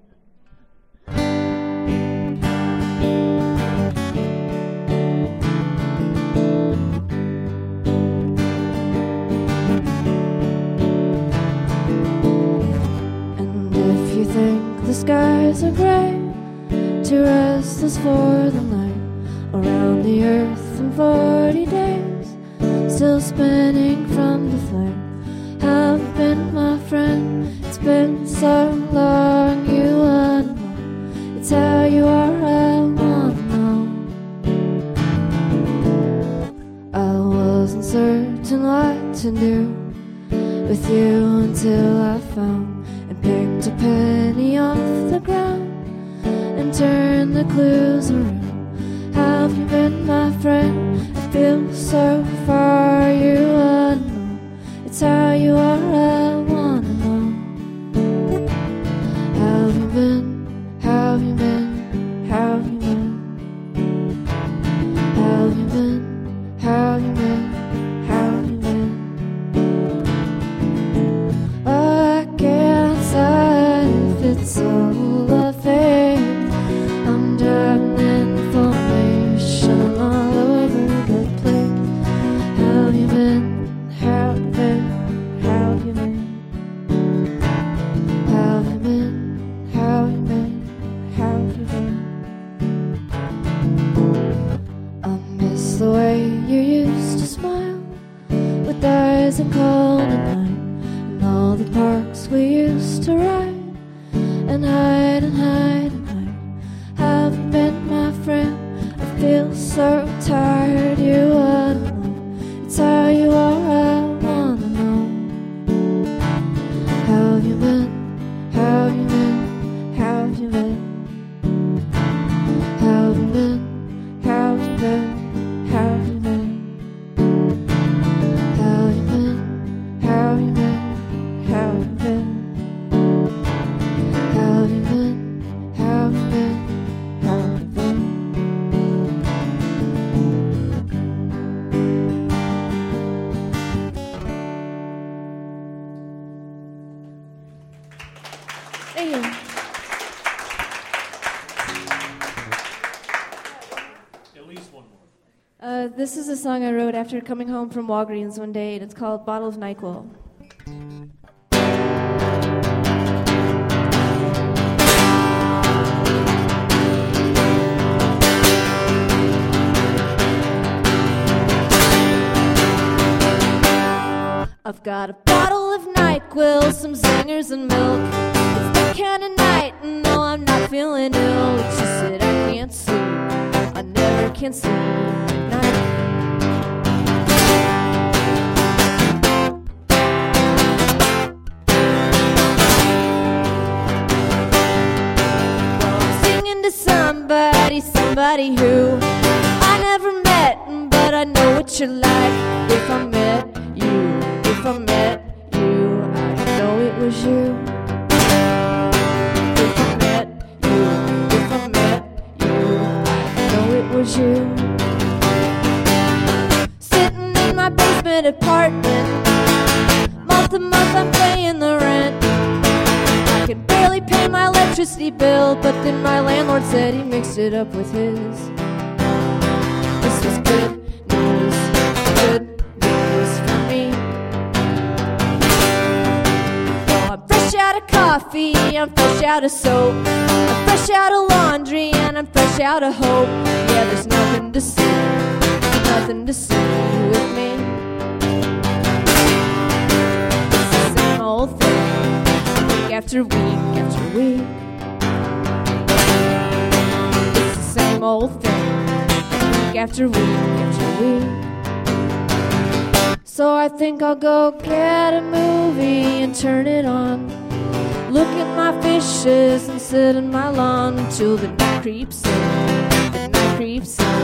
And if you think the skies are gray, too restless for the night, around the earth in forty days, still still spinning from the flame. Have you been my friend? It's been so long, you wanna know. It's how you are, I wanna know. I wasn't certain what to do with you until I found and picked a penny off the ground and turned the clues around. Have you been my friend? I feel so far, you wanna know. It's how you are, I wanna know. Have you been, have you been, have you been? Have you been, have you been, have you been? I can't say if it's all a fake. I'm drowning in information all over the place. Have you been, have you been, have you been? Have you been, have you been, have you been? I miss the way you used to smile with eyes and cold at night, and all the parks we used to ride and hide and hide and hide. Have you been my friend? I feel so tired, you wanna know. It's how you are, I wanna know. Have you been, have you been, have you been? Have you been, have you been, have you been? Have you been, have you been, have you been? Have you been, have you been, have you been? Thank you. At least one more. Uh, this is a song I wrote after coming home from Walgreens one day, and it's called Bottle of NyQuil. I've got a bottle of NyQuil, some zingers and milk. It's that kind of night, and no, I'm not feeling ill. It's just that I can't sleep. I never can sleep at night. Well, I'm singing to somebody, somebody who I never met, but I know what you're like. If I met you, if I met you, I know it was you. If I met you, if I met you, I know it was you. Sitting in my basement apartment, month to month I'm paying the rent. I can barely pay my electricity bill, but then my landlord said he mixed it up with his. This was good news, good news for me. I'm fresh out of coffee, I'm fresh out of soap, I'm fresh out of laundry, and I'm fresh out of hope. Yeah, there's nothing to see, nothing to see with me. It's the same old thing, week after week after week. It's the same old thing, week after week after week. So I think I'll go get a movie and turn it on. Look at my fishes and sit in my lawn until the night creeps in, the night creeps in.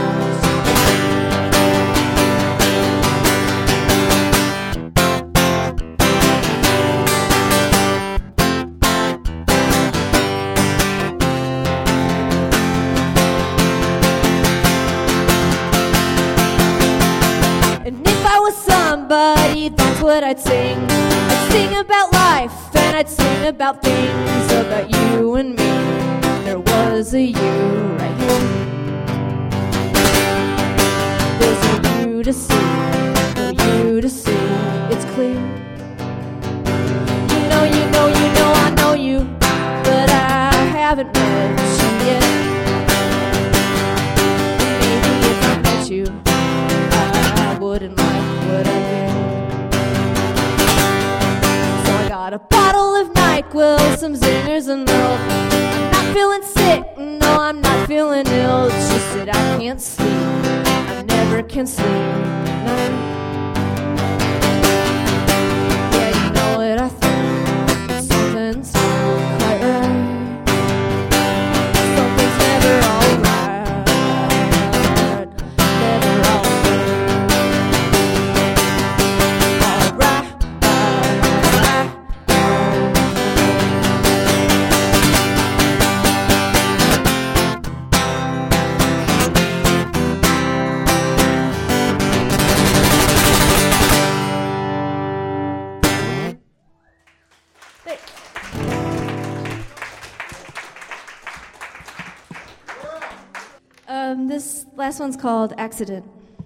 And if I was somebody, that's what I'd sing. I'd sing about life, and I'd sing about things, about you and me. There was a you right here. There's a you to see, no you to see, it's clear. You know, you know, you know I know you, but I haven't met you yet. Maybe if I met you, I wouldn't like what I got a bottle of NyQuil, some zingers and milk. I'm not feeling sick, no, I'm not feeling ill. It's just that I can't sleep, I never can sleep. No. Yeah, you know what I think, something's not quite right. Something's never alright, never alright. Alright, alright, Um, this last one's called Accident.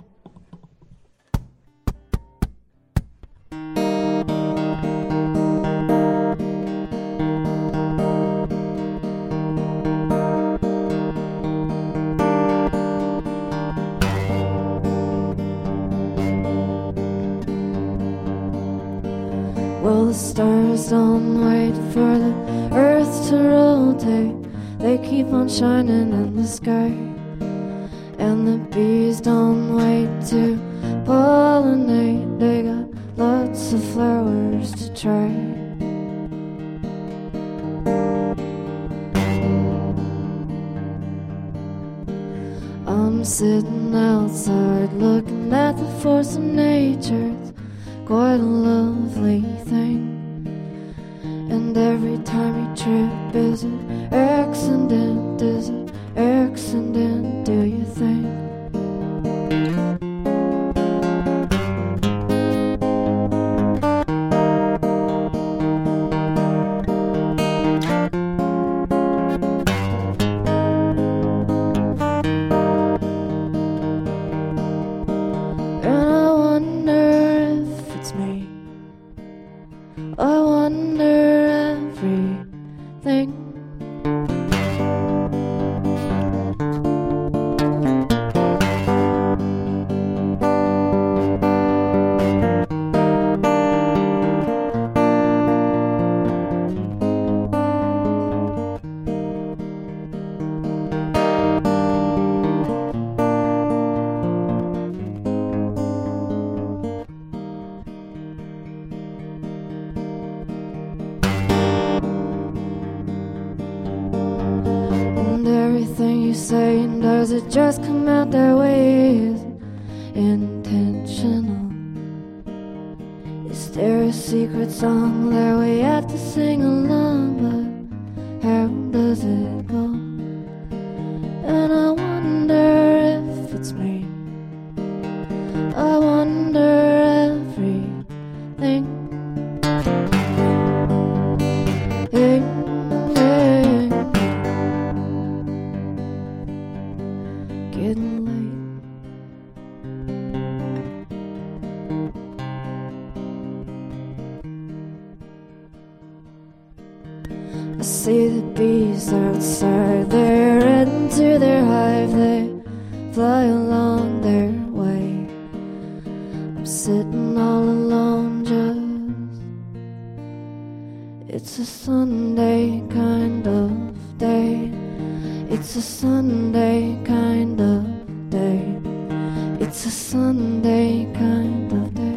Well, the stars don't wait for the earth to rotate. They keep on shining in the sky. And the bees don't wait to pollinate. They got lots of flowers to try. I'm sitting outside looking at the force of nature. It's quite a lovely thing. And every time you trip, is it accident? Is it accident, do you think? And I wonder if it's me. I wonder everything. And everything you say, and does it just come out that way? Is it intentional? Is there a secret song that we have to sing along? But how does it go? And I wonder if it's me. I wonder everything. Hey, hey. Getting late. I see the bees outside, they're heading to their hive. They fly along their way. I'm sitting all alone, just it's a Sunday kind of day. It's a Sunday kind of day. It's a Sunday kind of day.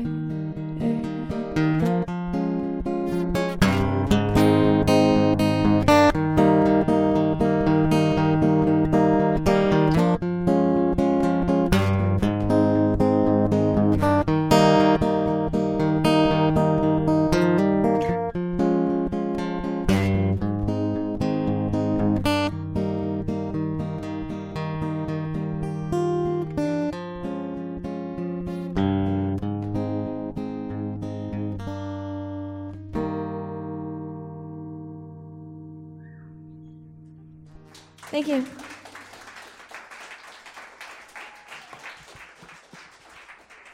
Thank you.